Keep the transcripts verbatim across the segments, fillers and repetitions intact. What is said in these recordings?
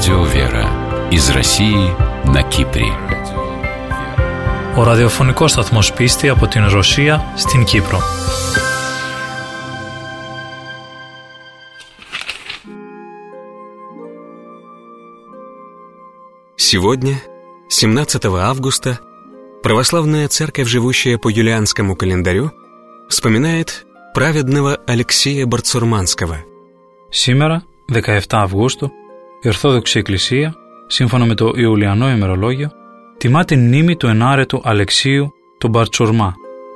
Радио Вера из России на Κύπρη. Ο ραδιοφωνικός σταθμός Πίστη από την Ρωσία στην Κύπρο. Сегодня, семнадцатого августа, православная церковь, живущая по юлианскому календарю, вспоминает праведного Алексия Барцурманского. Σήμερα, δεκαεφτά Αυγούστου, η Ορθόδοξη Εκκλησία, σύμφωνα με το Ιουλιανό ημερολόγιο, τιμά την μνήμη του ενάρετου Αλεξίου του Μπαρτσουρμά.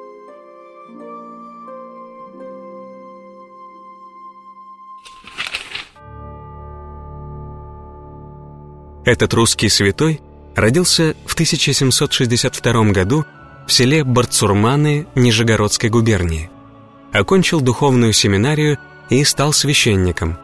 Этот русский святой родился в тысяча семьсот шестьдесят втором году в селе Барцурманы Нижегородской губернии. Окончил духовную семинарию и стал священником.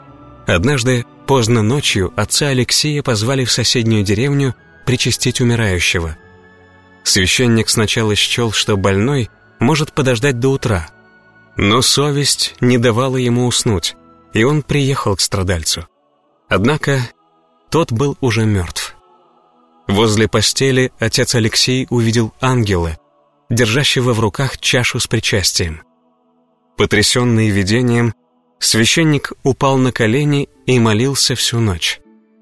Однажды, поздно ночью, отца Алексея позвали в соседнюю деревню причастить умирающего. Священник сначала счел, что больной может подождать до утра, но совесть не давала ему уснуть, и он приехал к страдальцу. Однако тот был уже мертв. Возле постели отец Алексей увидел ангела, держащего в руках чашу с причастием. Потрясенный видением, священник упал на колени и молился всю ночь.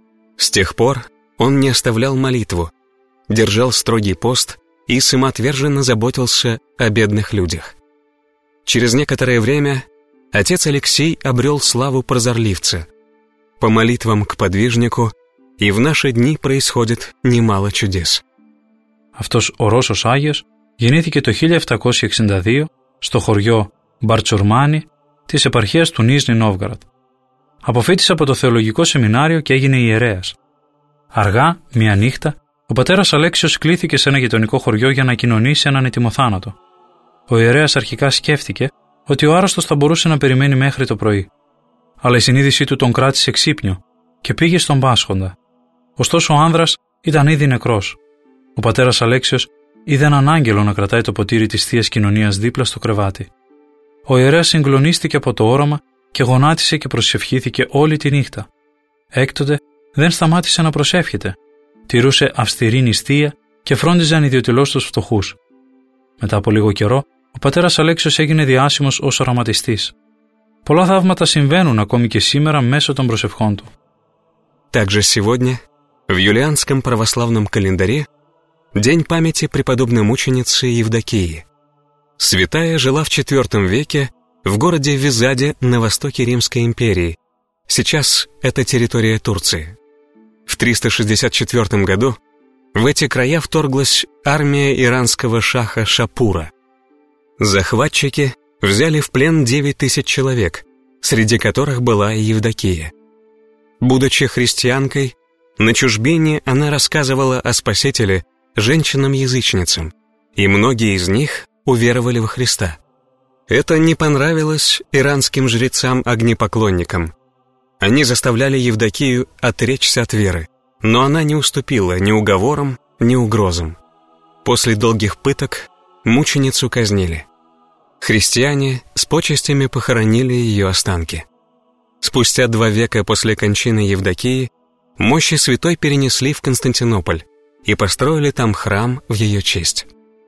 С тех пор он не оставлял молитву, держал строгий пост и самоотверженно заботился о бедных людях. Через некоторое время отец Алексей обрел славу прозорливца. По молитвам к подвижнику и в наши дни происходит немало чудес. Αυτός ο Ρώσος Άγιος γεννήθηκε το χίλια επτακόσια εξήντα δύο στο χωριό Μπαρτσουρμάνι της επαρχίας του Νίζνι Νόβγαραντ. Αποφοίτησε από το θεολογικό σεμινάριο και έγινε ιερέας. Αργά, μια νύχτα, ο πατέρας Αλέξιος κλήθηκε σε ένα γειτονικό χωριό για να κοινωνήσει έναν ετοιμοθάνατο. Ο ιερέας αρχικά σκέφτηκε ότι ο άρρωστος θα μπορούσε να περιμένει μέχρι το πρωί. Αλλά η συνείδησή του τον κράτησε ξύπνιο και πήγε στον πάσχοντα. Ωστόσο ο άνδρας ήταν ήδη νεκρός. Ο πατέρας Αλέξιος είδε έναν άγγελο να κρατάει το ποτήρι της Θείας Κοινωνίας δίπλα στο κρεβάτι. Ο ιερέας συγκλονίστηκε από το όραμα και γονάτισε και προσευχήθηκε όλη τη νύχτα. Έκτοτε δεν σταμάτησε να προσεύχεται. Τηρούσε αυστηρή νηστεία και φρόντιζε ανιδιοτελώς τους φτωχούς. Μετά από λίγο καιρό, ο πατέρας Αλέξιος έγινε διάσημος ως οραματιστής. Πολλά θαύματα συμβαίνουν ακόμη και σήμερα μέσω των προσευχών του. Также сегодня, в юлианском православном календаре, день памяти преподобной мученицы Евдокии. Святая жила в четвёртом веке в городе Визаде на востоке Римской империи. Сейчас это территория Турции. В триста шестьдесят четвёртом году в эти края вторглась армия иранского шаха Шапура. Захватчики взяли в плен девять тысяч человек, среди которых была и Евдокия. Будучи христианкой, на чужбине она рассказывала о Спасителе женщинам-язычницам, и многие из них уверовали во Христа. Это не понравилось иранским жрецам-огнепоклонникам. Они заставляли Евдокию отречься от веры, но она не уступила ни уговорам, ни угрозам. После долгих пыток мученицу казнили. Христиане с почестями похоронили ее останки. Спустя два века после кончины Евдокии мощи святой перенесли в Константинополь и построили там храм в ее честь.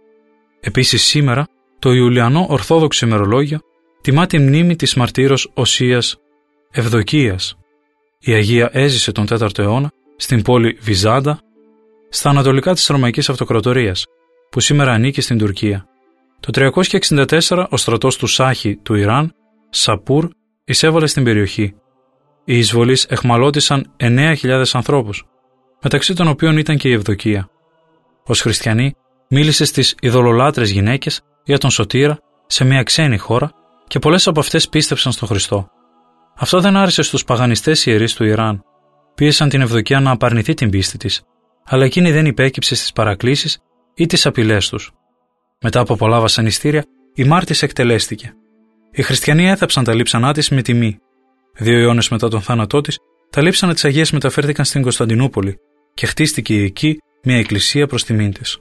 Επίσης σήμερα, το Ιουλιανό Ορθόδοξο ημερολόγιο τιμά τη μνήμη της μαρτύρος Οσίας Ευδοκίας. Η Αγία έζησε τον τέταρτο αιώνα στην πόλη Βιζάντα, στα ανατολικά της Ρωμαϊκής Αυτοκρατορίας, που σήμερα ανήκει στην Τουρκία. Το τριακόσια εξήντα τέσσερα ο στρατός του Σάχη του Ιράν, Σαπούρ, εισέβαλε στην περιοχή. Οι εισβολείς εχμαλώτισαν εννέα χιλιάδες ανθρώπους, μεταξύ των οποίων ήταν και η Ευδοκία. Ως χριστιανή, μίλησε στις ειδωλολάτρες γυναίκες για τον Σωτήρα σε μια ξένη χώρα και πολλές από αυτές πίστεψαν στον Χριστό. Αυτό δεν άρεσε στους παγανιστές ιερείς του Ιράν. Πίεσαν την Ευδοκία να απαρνηθεί την πίστη της, αλλά εκείνη δεν υπέκυψε στις παρακλήσεις ή τις απειλές τους. Μετά από πολλά βασανιστήρια, η μάρτυς εκτελέστηκε. Οι χριστιανοί έθαψαν τα λείψανά της με τιμή. Δύο αιώνες μετά τον θάνατό της, τα λείψανα της Αγίας μεταφέρθηκαν στην Κωνσταντινούπολη και χτίστηκε εκεί μια εκκλησία προς τιμήν της.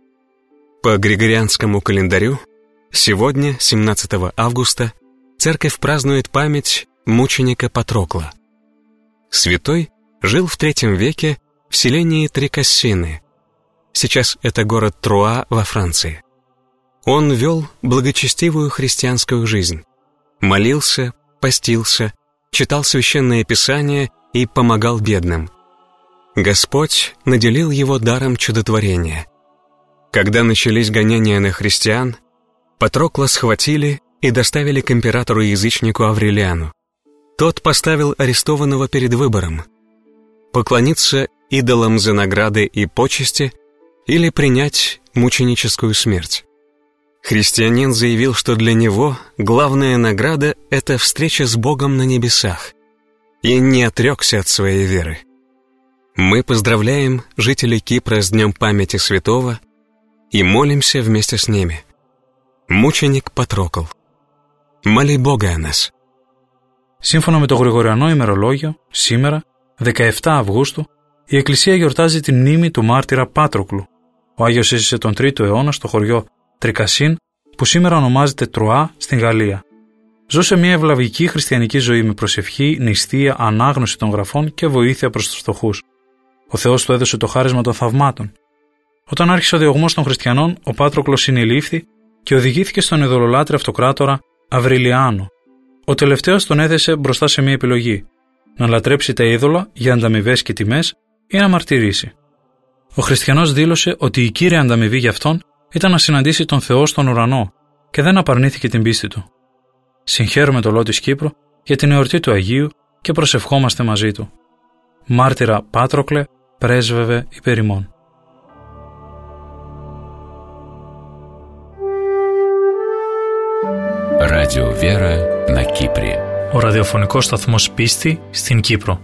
По Григорианскому календарю, сегодня, семнадцатого августа, церковь празднует память мученика Патрокла. Святой жил в третьем веке в селении Трикассины. Сейчас это город Труа во Франции. Он вел благочестивую христианскую жизнь. Молился, постился, читал священное писание и помогал бедным. Господь наделил его даром чудотворения. Когда начались гонения на христиан, Патрокла схватили и доставили к императору-язычнику Аврелиану. Тот поставил арестованного перед выбором: поклониться идолам за награды и почести или принять мученическую смерть. Христианин заявил, что для него главная награда — это встреча с Богом на небесах, и не отрекся от своей веры. Мы поздравляем жителей Кипра с Днем памяти святого и молимся вместе с ними. Мученик Патрокл, моли Бога о нас. Σύμφωνα με το Γρηγοριανό ημερολόγιο, σήμερα, δεκαεφτά Αυγούστου, η Εκκλησία γιορτάζει τη μνήμη του μάρτυρα Πάτροκλου. Ο Άγιος έζησε τον τρίτο αιώνα στο χωριό Τρικασίν, που σήμερα ονομάζεται Τρουά στην Γαλλία. Ζούσε μια ευλαβική χριστιανική ζωή με προσευχή, νηστεία, ανάγνωση των γραφών και βοήθεια προς τους φτωχούς. Ο Θεός του έδωσε το χάρισμα των θαυμάτων. Όταν άρχισε ο διωγμός των χριστιανών, ο Πάτροκλος συνελήφθη και οδηγήθηκε στον ειδωλολάτρη αυτοκράτορα Αυριλιάνο. Ο τελευταίος τον έθεσε μπροστά σε μια επιλογή: να λατρέψει τα είδωλα για ανταμοιβές και τιμές ή να μαρτυρήσει. Ο χριστιανός δήλωσε ότι η κύρια ανταμοιβή για αυτόν ήταν να συναντήσει τον Θεό στον ουρανό και δεν απαρνήθηκε την πίστη του. Συγχαίρουμε το λαό της Κύπρου για την εορτή του Αγίου και προσευχόμαστε μαζί του. Μάρτυρα Πάτροκλε, πρέσβευε υπέρ ημών. Радио Вера на Кипре. Ο ραδιοφωνικός σταθμός Πίστη στην Κύπρο.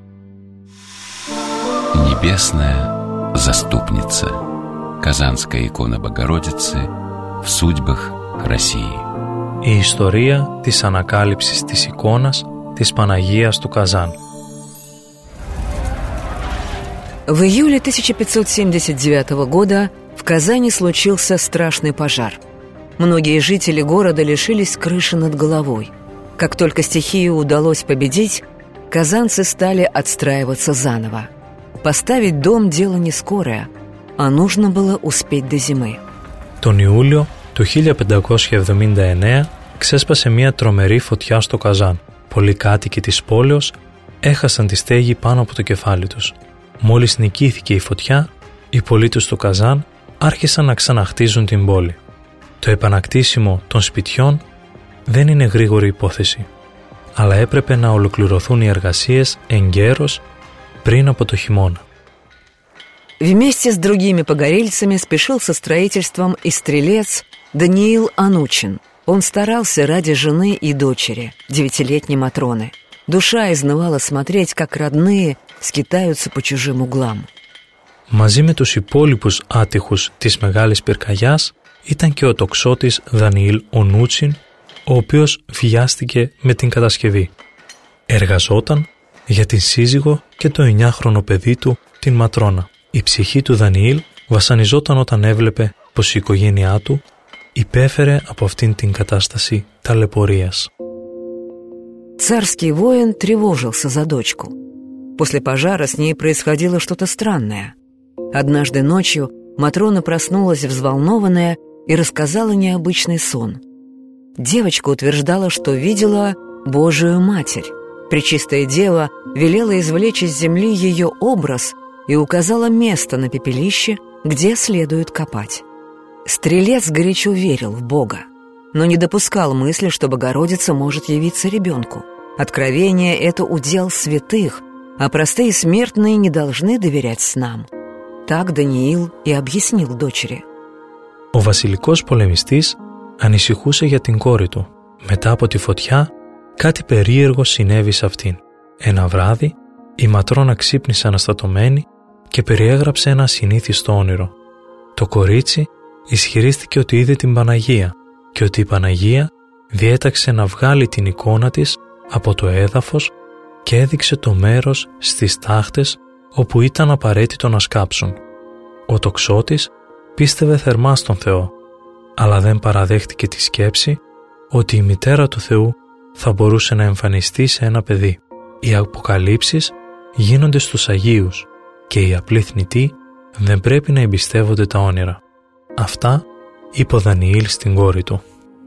Небесная заступница. Казанская икона Богородицы в судьбах России. Η ιστορία της ανακάλυψης της εικόνας της Παναγίας του Казан. В июле тысяча пятьсот семьдесят девятого года в Казани случился страшный пожар. Многие жители города лишились крыши над головой. Как только стихию удалось победить, казанцы стали отстраиваться заново. Поставить дом – дело не скорое, а нужно было успеть до зимы. Τον Ιούλιο του χίλια πεντακόσια εβδομήντα εννέα ξέσπασε μια τρομερή φωτιά στο Καζάν. Πολλοί κάτοικοι της πόλεως έχασαν τη στέγη πάνω από το κεφάλι τους. Μόλις νικήθηκε η φωτιά, οι πολίτες του Καζάν άρχισαν να ξαναχτίζουν την πόλη. Το επανακτήσιμο των σπιτιών δεν είναι γρήγορη υπόθεση, αλλά έπρεπε να ολοκληρωθούν οι εργασίες εγκαίρως πριν από το χειμώνα. Вместе с другими погорельцами спешил со строительством и стрелец Даниил Анучин. Он старался ради жены и дочери, девятилетней Матроны. Душа изнывала смотреть, как родные скитаются по чужим углам. Μαζί με τους υπόλοιπους άτυχους της Μεγάλης Πυρκαγιάς ήταν και ο τοξότης Δανιήλ Ονούτσιν, ο οποίος βιάστηκε με την κατασκευή. Εργαζόταν για την σύζυγο και το εννιάχρονο παιδί του, την Ματρόνα. Η ψυχή του Δανιήλ βασανιζόταν όταν έβλεπε πως η οικογένειά του υπέφερε από αυτήν την κατάσταση ταλαιπωρίας. Царский воин тревожился за дочку. После пожара с ней происходило что-то странное. Однажды ночью Матрона проснулась взволнованная и рассказала необычный сон. Девочка утверждала, что видела Божию Матерь. Пречистая Дева велела извлечь из земли ее образ и указала место на пепелище, где следует копать. Стрелец горячо верил в Бога, но не допускал мысли, что Богородица может явиться ребенку. Откровение — это удел святых, а простые смертные не должны доверять снам. Так Даниил и объяснил дочери. Ο βασιλικός πολεμιστής ανησυχούσε για την κόρη του. Μετά από τη φωτιά, κάτι περίεργο συνέβη σε αυτήν. Ένα βράδυ, η Ματρόνα ξύπνησε αναστατωμένη και περιέγραψε ένα ασυνήθιστο όνειρο. Το κορίτσι ισχυρίστηκε ότι είδε την Παναγία και ότι η Παναγία διέταξε να βγάλει την εικόνα της από το έδαφος και έδειξε το μέρος στις τάχτες όπου ήταν απαραίτητο να σκάψουν. Ο τοξότης πίστευε θερμά στον Θεό, αλλά δεν παραδέχτηκε τη σκέψη ότι η μητέρα του Θεού θα μπορούσε να εμφανιστεί σε ένα παιδί. Οι αποκαλύψεις γίνονται στους Αγίους και οι απλοί θνητοί δεν πρέπει να εμπιστεύονται τα όνειρα. Αυτά είπε ο Δανιήλ στην κόρη του.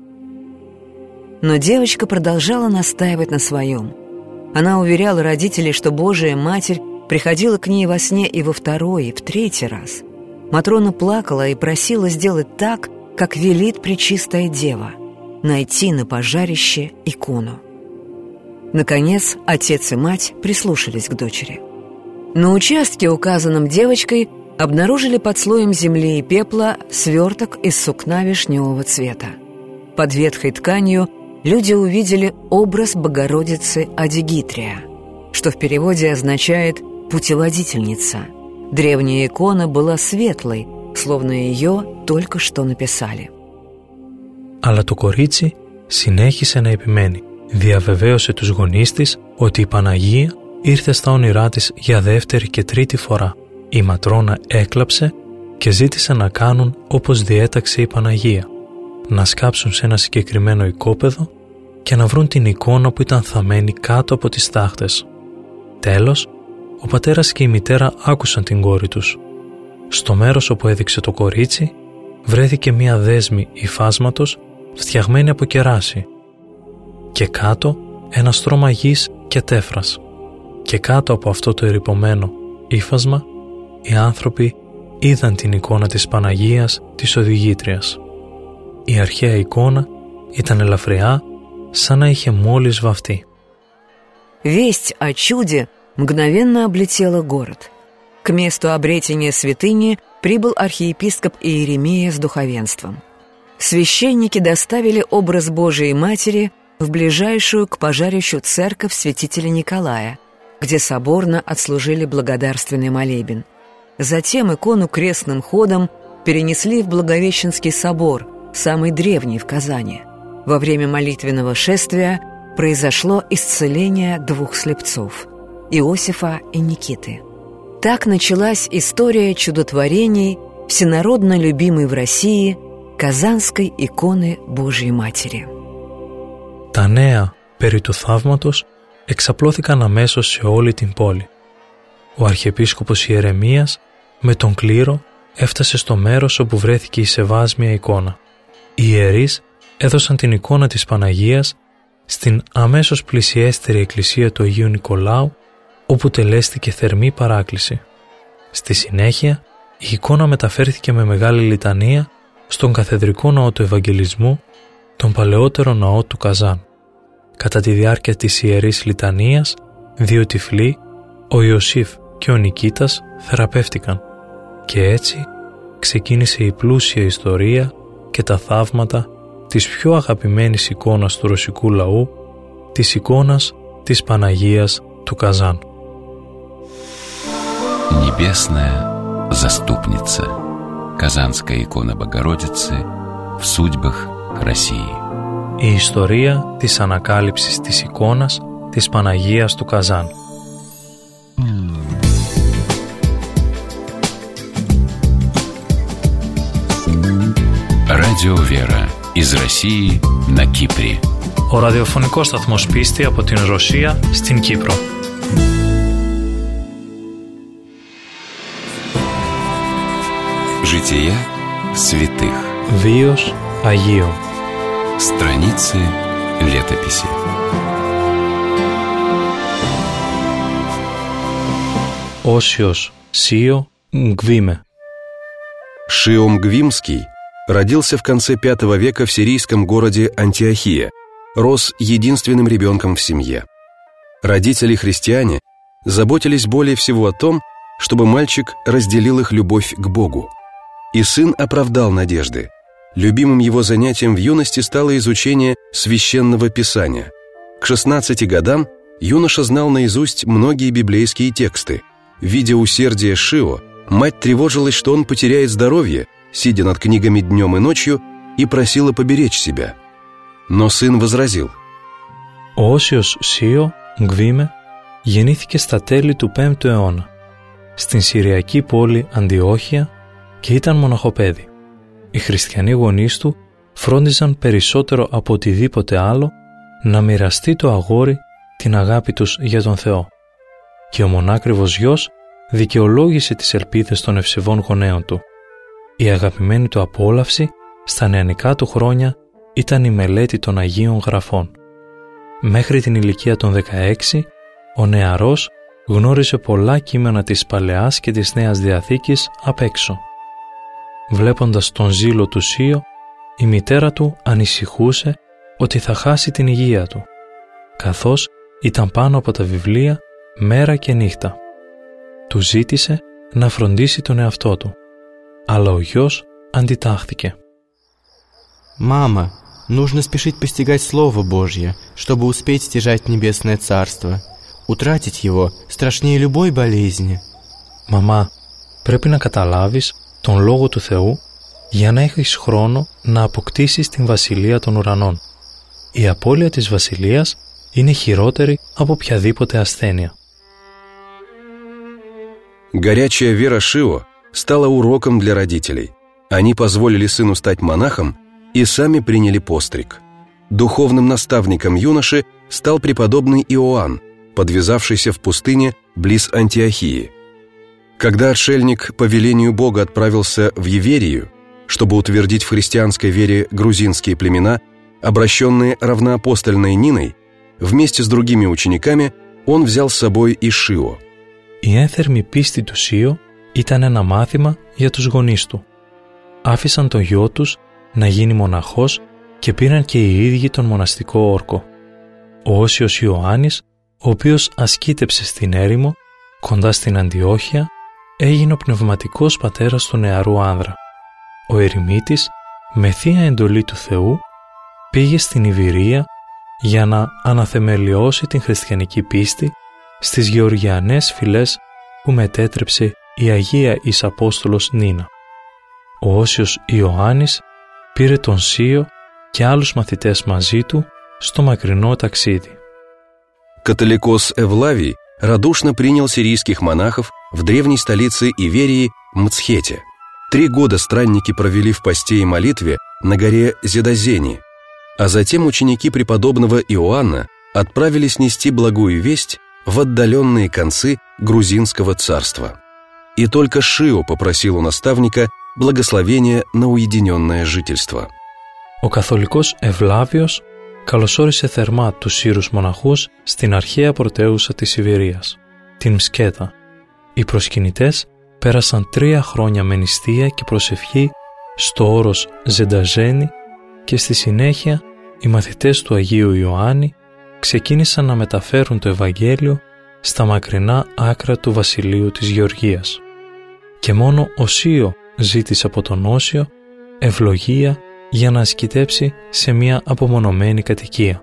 Но девочка продолжала настаивать на своем. Она уверяла родителей, что Божия Матерь приходила к ней во сне и во второй, и в третий раз. Матрона плакала и просила сделать так, как велит Пречистая Дева – найти на пожарище икону. Наконец, отец и мать прислушались к дочери. На участке, указанном девочкой, обнаружили под слоем земли и пепла сверток из сукна вишневого цвета. Под ветхой тканью люди увидели образ Богородицы Адигитрия, что в переводе означает «путеводительница». Древняя икона была светлой, словно ее только что написали. Αλλά το κορίτσι συνέχισε να επιμένει. Διαβεβαίωσε τους γονείς της ότι η Παναγία ήρθε στα όνειρά της για δεύτερη και τρίτη φορά. Η Ματρόνα έκλαψε και ζήτησε να κάνουν όπως διέταξε η Παναγία. Να σκάψουν σε ένα συγκεκριμένο οικόπεδο και να βρουν την εικόνα που ήταν θαμμένη κάτω από τις τάχτες. Τέλος, ο πατέρας και η μητέρα άκουσαν την κόρη τους. Στο μέρος όπου έδειξε το κορίτσι βρέθηκε μία δέσμη υφάσματος φτιαγμένη από κεράσι και κάτω ένα στρώμα γης και τέφρας. Και κάτω από αυτό το ερειπωμένο ύφασμα οι άνθρωποι είδαν την εικόνα της Παναγίας της Οδηγήτριας. Η αρχαία εικόνα ήταν ελαφριά, σαν να είχε μόλις βαφτεί. Весть о чуде мгновенно облетела город. К месту обретения святыни прибыл архиепископ Иеремия с духовенством. Священники доставили образ Божией Матери в ближайшую к пожарищу церковь святителя Николая, где соборно отслужили благодарственный молебен. Затем икону крестным ходом перенесли в Благовещенский собор, самый древний в Казани. Во время молитвенного шествия произошло исцеление двух слепцов – Иосифа и Никиты. Так началась история чудотворений всенародно любимой в России Казанской иконы Божьей Матери. Τα νέα περί του θαύματος εξαπλώθηκαν αμέσως σε όλη την πόλη. Ο Αρχιεπίσκοπος Ιερεμίας με τον κλήρο έφτασε στο μέρος όπου βρέθηκε η σεβάσμια εικόνα. Οι ιερείς έδωσαν την εικόνα της Παναγίας στην αμέσως πλησιέστερη εκκλησία του Αγίου Νικολάου, όπου τελέστηκε θερμή παράκληση. Στη συνέχεια, η εικόνα μεταφέρθηκε με μεγάλη λιτανία στον καθεδρικό ναό του Ευαγγελισμού, τον παλαιότερο ναό του Καζάν. Κατά τη διάρκεια της ιερής λιτανίας, δύο τυφλοί, ο Ιωσήφ και ο Νικήτας, θεραπεύτηκαν. Και έτσι ξεκίνησε η πλούσια ιστορία και τα θαύματα της πιο αγαπημένης εικόνας του ρωσικού λαού, της εικόνας της Παναγίας του Καζάν. Небесная заступница. Казанская икона Богородицы в судьбах России. Η ιστορία της ανακάλυψης της εικόνας της Παναγίας του Καζάν. Радио Вера из России на Кипре. Ο ραδιοφωνικός σταθμός Πίστη από την Ρωσία στην Κύπρο. Жития святых. Βίος Αγίων. Страницы летописи. Όσιος Σίο Γκβίμε. Шио Мгвимский родился в конце пятого века в сирийском городе Антиохия, рос единственным ребенком в семье. Родители-христиане заботились более всего о том, чтобы мальчик разделил их любовь к Богу. И сын оправдал надежды. Любимым его занятием в юности стало изучение священного писания. К шестнадцати годам юноша знал наизусть многие библейские тексты. Видя усердие Шио, мать тревожилась, что он потеряет здоровье, сидя над книгами днем и ночью, и просила поберечь себя. Но сын возразил. Ο Όσιος Σίο Γκβίμε γεννήθηκε στα τέλη του πέμπτου αιώνα στην Συριακή πόλη Αντιόχεια και ήταν μοναχοπέδι. Οι χριστιανοί γονείς του φρόντιζαν περισσότερο από οτιδήποτε άλλο να μοιραστεί το αγόρι την αγάπη τους για τον Θεό. και ο μονάκριβος γιος δικαιολόγησε τις ελπίδες των ευσεβών γονέων του. Η αγαπημένη του απόλαυση στα νεανικά του χρόνια ήταν η μελέτη των Αγίων Γραφών. Μέχρι την ηλικία των δεκαέξι, ο νεαρός γνώριζε πολλά κείμενα της Παλαιάς και της Νέας Διαθήκης απ' έξω. Βλέποντας τον ζήλο του Σίο, η μητέρα του ανησυχούσε ότι θα χάσει την υγεία του, καθώς ήταν πάνω από τα βιβλία μέρα και νύχτα. Του ζήτησε να φροντίσει τον εαυτό του, αλλά ο γιος αντιτάχθηκε. «Мама, нужно спешить постигать Слово Божье, чтобы успеть стяжать Небесное Царство. Утратить его страшнее любой болезни». «Μαμά, πρέπει να καταλάβεις τον Λόγο του Θεού για να έχεις χρόνο να αποκτήσεις την Βασιλεία των Ουρανών. Η απώλεια της Βασιλείας είναι χειρότερη από οποιαδήποτε ασθένεια». Горячая вера Шио стала уроком для родителей. Они позволили сыну стать монахом и сами приняли постриг. Духовным наставником юноши стал преподобный Иоанн, подвязавшийся в пустыне близ Антиохии. Когда отшельник по велению Бога отправился в Иверию, чтобы утвердить в христианской вере грузинские племена, обращенные равноапостольной Ниной, вместе с другими учениками он взял с собой и Шио. Η ένθερμη πίστη του Σίο ήταν ένα μάθημα για τους γονείς του. Άφησαν το γιο τους να γίνει μοναχός και πήραν και οι ίδιοι τον μοναστικό όρκο. Ο Όσιος Ιωάννης, ο οποίος ασκήτεψε στην έρημο, κοντά στην Αντιόχεια, έγινε ο πνευματικός πατέρας του νεαρού άνδρα. Ο ερημίτης, με θεία εντολή του Θεού, πήγε στην Ιβηρία για να αναθεμελιώσει την χριστιανική πίστη στις γεωργιανές φυλές που μετέτρεψε η Αγία εις Απόστολος Νίνα. Ο Όσιος Ιωάννης πήρε τον Σίο και άλλους μαθητές μαζί του στο μακρινό ταξίδι. Католикос Эвлавий радушно принял сирийских монахов в древней столице Иверии Мцхете. Три года странники провели в посте и молитве на горе Зедозени, а затем ученики преподобного Иоанна отправились нести благую весть в отдаленные концы грузинского царства. И только Шио попросил у наставника благословения на уединенное жительство. Ο καθολικός Ευλάβιος καλωσόρισε θερμά τους Σύρους μοναχούς στην αρχαία πρωτεύουσα της Ιβηρίας, την Μσκέτα. Οι προσκυνητές πέρασαν τρία χρόνια με νηστεία και προσευχή στο όρος Ζενταζένη και στη συνέχεια οι μαθητές του Αγίου Ιωάννη ξεκίνησαν να μεταφέρουν το Ευαγγέλιο στα μακρινά άκρα του βασιλείου της Γεωργίας. Και μόνο ο Σίο ζήτησε από τον Όσιο ευλογία για να ασκητέψει σε μια απομονωμένη κατοικία.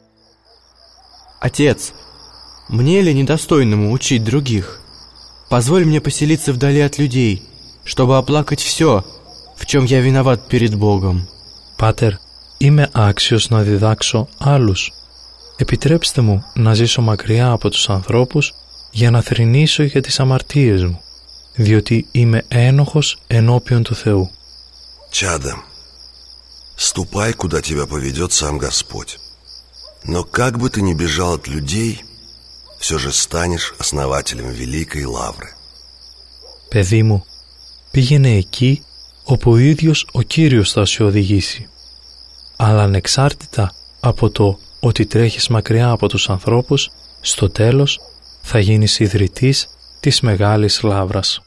«Отец, мне ли недостойному учить других? Позволь мне поселиться вдали от людей, чтобы оплакать все, в чем я виноват перед Богом». «Πάτερ, είμαι άξιος να διδάξω άλλους. Επιτρέψτε μου να ζήσω μακριά από τους ανθρώπους για να θρηνήσω για τις αμαρτίες μου, διότι είμαι ένοχος ενώπιον του Θεού». «Чадо, ступай, куда тебя поведет сам Господь. Но как бы ты ни бежал от людей, все же станешь основателем великой лавры». «Παιδί μου, πήγαινε εκεί όπου ο ίδιος ο Κύριος θα σε οδηγήσει. Αλλά ανεξάρτητα από το ότι τρέχεις μακριά από τους ανθρώπους, στο τέλος θα γίνεις ιδρυτής της μεγάλης λάβρας».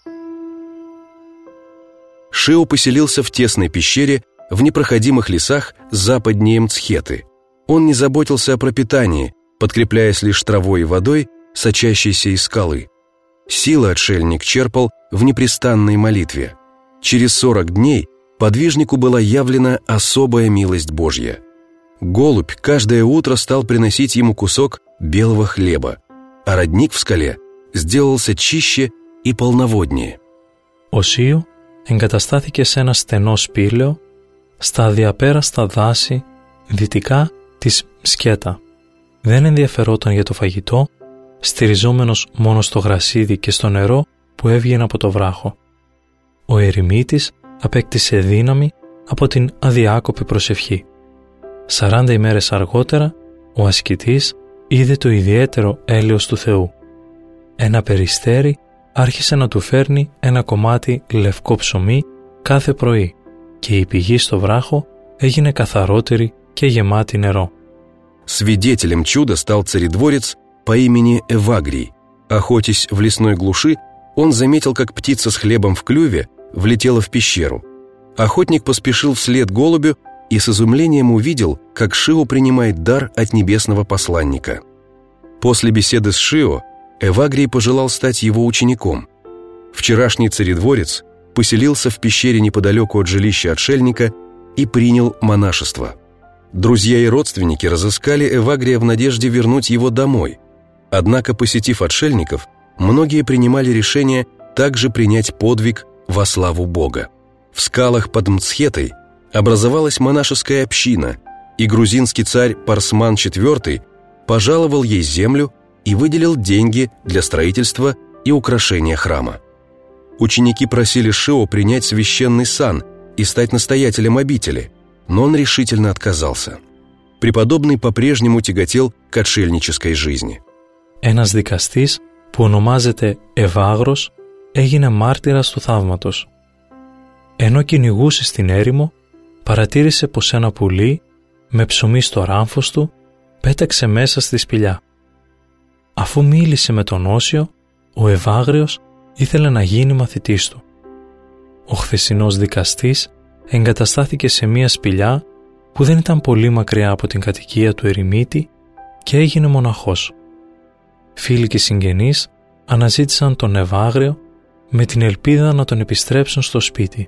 Шио поселился в тесной пещере в непроходимых лесах западнее Мцхеты. Он не заботился о пропитании, подкрепляясь лишь травой и водой, сочащейся из скалы. Силы отшельник черпал в непрестанной молитве. Через сорок дней подвижнику была явлена особая милость Божья. Голубь каждое утро стал приносить ему кусок белого хлеба, а родник в скале сделался чище и полноводнее. Ο Σίο εγκαταστάθηκε σε ένα στενό σπήλαιο στα αδιαπέραστα δάση δυτικά της Μσκέτα. Δεν ενδιαφερόταν για το φαγητό, στηριζόμενος μόνο στο γρασίδι και στο νερό που έβγαινε από το βράχο. Ο ερημίτης απέκτησε δύναμη από την αδιάκοπη προσευχή. Σαράντα ημέρες αργότερα, ο ασκητής είδε το ιδιαίτερο έλεος του Θεού. ένα περιστέρι άρχισε να του φέρνει ένα κομμάτι лευκό ψωμί κάθε πρωί και η πηγή στο βράχο έγινε καθαρότερη και γεμάτη νερό. Свидетелем чуда стал царедворец по имени Эвагрий. Охотясь в лесной глуши, он заметил, как птица с хлебом в клюве влетела в пещеру. Охотник поспешил вслед голубю и с изумлением увидел, как Шио принимает дар от небесного посланника. После беседы с Шио Эвагрий пожелал стать его учеником. Вчерашний царедворец поселился в пещере неподалеку от жилища отшельника и принял монашество. Друзья и родственники разыскали Эвагрия в надежде вернуть его домой. Однако, посетив отшельников, многие принимали решение также принять подвиг во славу Бога. В скалах под Мцхетой образовалась монашеская община, и грузинский царь Парсман четвёртый пожаловал ей землю и выделил деньги для строительства и украшения храма. Ученики просили Шио принять священный сан и стать настоятелем обители, но он решительно отказался. Преподобный по-прежнему тяготел к отшельнической жизни. Ένας δικαστής που ονομάζεται Ευάγρος έγινε μάρτυρας του θαύματος. Ενώ κυνηγούσε στην έρημο, παρατήρησε πως ένα πουλί με ψωμί στο ράμφος του πέταξε μέσα στη σπηλιά. Αφού μίλησε με τον Όσιο, ο Ευάγριος ήθελε να γίνει μαθητής του. Ο χθεσινός δικαστής εγκαταστάθηκε σε μία σπηλιά που δεν ήταν πολύ μακριά από την κατοικία του ερημίτη και έγινε μοναχός. Φίλοι και συγγενείς αναζήτησαν τον Ευάγριο με την ελπίδα να τον επιστρέψουν στο σπίτι.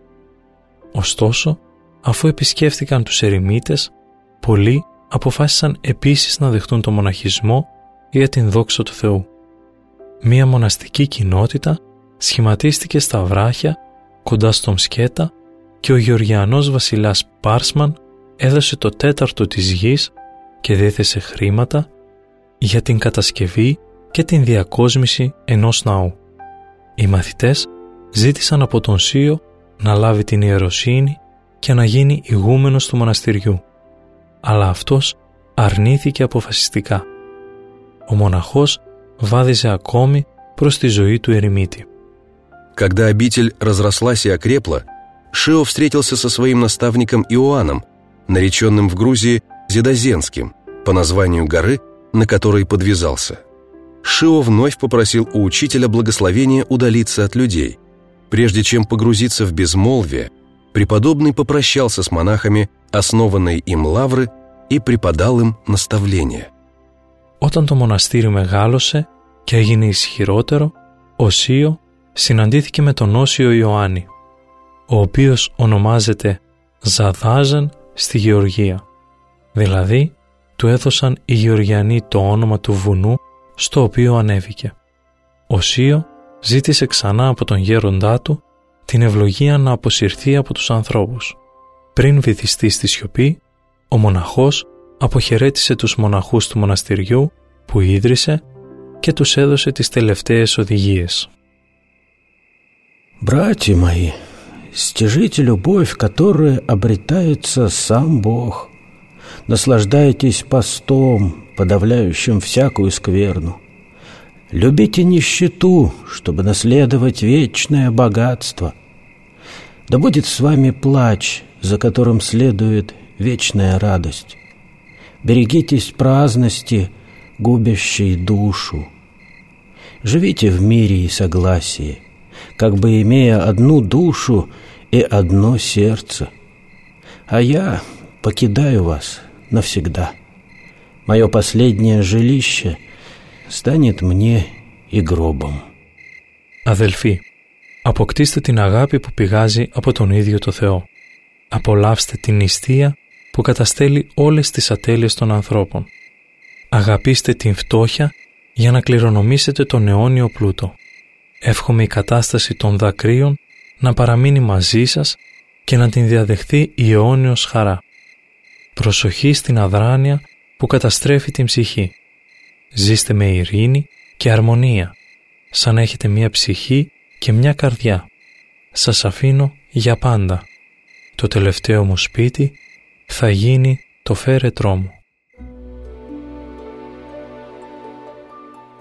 Ωστόσο, αφού επισκέφθηκαν τους ερημίτες, πολλοί αποφάσισαν επίσης να δεχτούν τον μοναχισμό για την δόξα του Θεού. Μία μοναστική κοινότητα σχηματίστηκε στα βράχια κοντά στον Μσκέτα και ο Γεωργιανός βασιλιάς Πάρσμαν έδωσε το τέταρτο της γης και διέθεσε χρήματα για την κατασκευή και την διακόσμηση ενός ναού. Οι μαθητές ζήτησαν από τον Σίο να λάβει την ιεροσύνη και να γίνει ηγούμενος του μοναστηριού, αλλά αυτός αρνήθηκε αποφασιστικά. Ο μοναχός βάδιζε ακόμη προς τη ζωή του ερημίτη. Когда обитель разрослась и окрепла, Шио встретился со своим наставником Иоанном, нареченным в Грузии Зедозенским, по названию горы, на которой подвязался. Шио вновь попросил у учителя благословения удалиться от людей. Прежде чем погрузиться в безмолвие, преподобный попрощался с монахами основанной им лавры и преподал им наставления. Όταν το μοναστήρι μεγάλωσε και έγινε ισχυρότερο, ο Σίο συναντήθηκε με τον Όσιο Ιωάννη, ο οποίος ονομάζεται Ζαδάζαν στη Γεωργία. Δηλαδή, του έδωσαν οι Γεωργιανοί το όνομα του βουνού στο οποίο ανέβηκε. Ο Σίο ζήτησε ξανά από τον γέροντά του την ευλογία να αποσυρθεί από τους ανθρώπους. Πριν βυθιστεί στη σιωπή, ο μοναχός αποχαιρέτησε τους μοναχούς του μοναστηριού που ίδρυσε και τους έδωσε τις τελευταίες οδηγίες. «Братья мои, стяжите любовь, которая обретается сам Бог. Наслаждайтесь постом, подавляющим всякую скверну. Любите нищету, чтобы наследовать вечное богатство. Да будет с вами плач, за которым следует вечная радость. Берегитесь праздности, губящей душу. Живите в мире и согласии, как бы имея одну душу и одно сердце. А я покидаю вас навсегда. Мое последнее жилище станет мне и гробом». Αδελφοί, αποκτήστε την αγάπη που πηγάζει από τον ίδιο το Θεό. Απολαύστε την νηστεία που καταστέλει όλες τις ατέλειες των ανθρώπων. Αγαπήστε την φτώχεια για να κληρονομήσετε τον αιώνιο πλούτο. Εύχομαι η κατάσταση των δακρύων να παραμείνει μαζί σας και να την διαδεχθεί η αιώνιος χαρά. Προσοχή στην αδράνεια που καταστρέφει την ψυχή. Ζήστε με ειρήνη και αρμονία, σαν έχετε μία ψυχή και μια καρδιά. Σας αφήνω για πάντα. Το τελευταίο μου σπίτι θα γίνει το φέρετρό μου.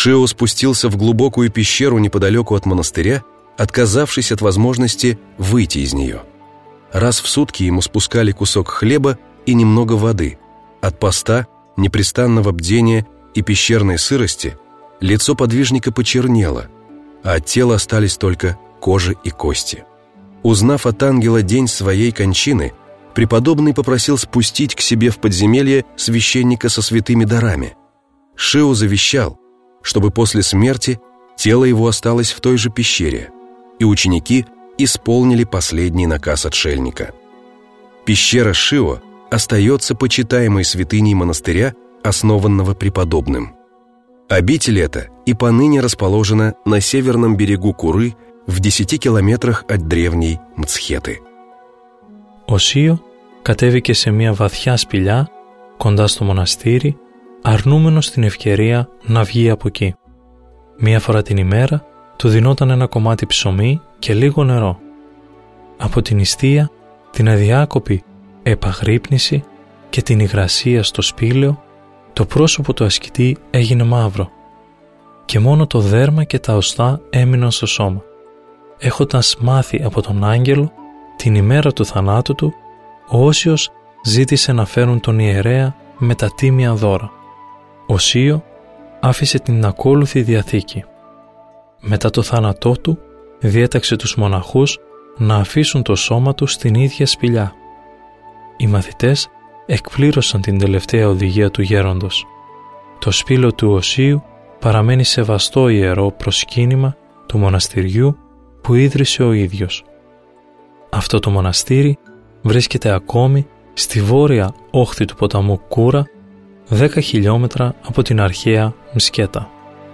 Шио спустился в глубокую пещеру неподалеку от монастыря, отказавшись от возможности выйти из нее. Раз в сутки ему спускали кусок хлеба и немного воды. От поста, непрестанного бдения и пещерной сырости лицо подвижника почернело, а от тела остались только кожа и кости. Узнав от ангела день своей кончины, преподобный попросил спустить к себе в подземелье священника со святыми дарами. Шио завещал, чтобы после смерти тело его осталось в той же пещере, и ученики исполнили последний наказ отшельника. Пещера Шио остается почитаемой святыней монастыря, основанного преподобным. Обитель эта и поныне расположена на северном берегу Куры в десяти κιλометρах от древней Μτσχέτη. Ο Σίο κατέβηκε σε μια βαθιά σπηλιά κοντά στο μοναστήρι, αρνούμενος την ευκαιρία να βγει από εκεί. Μία φορά την ημέρα του δινόταν ένα κομμάτι ψωμί και λίγο νερό. Από την νηστεία, την αδιάκοπη επαγρύπνηση και την υγρασία στο σπήλαιο, το πρόσωπο του ασκητή έγινε μαύρο και μόνο το δέρμα και τα οστά έμειναν στο σώμα. Έχοντας μάθει από τον άγγελο την ημέρα του θανάτου του, ο Όσιος ζήτησε να φέρουν τον ιερέα με τα τίμια δώρα. Ο Σίο άφησε την ακόλουθη διαθήκη. Μετά το θάνατό του, διέταξε τους μοναχούς να αφήσουν το σώμα του στην ίδια σπηλιά. Οι μαθητές εκπλήρωσαν την τελευταία οδηγία του γέροντος. Το σπήλαιο του Οσίου παραμένει σεβαστό ιερό προσκύνημα του μοναστηριού που ίδρυσε ο ίδιος. Αυτό το μοναστήρι βρίσκεται ακόμη στη βόρεια όχθη του ποταμού Κούρα, δέκα χιλιόμετρα από την αρχαία Μσκέτα.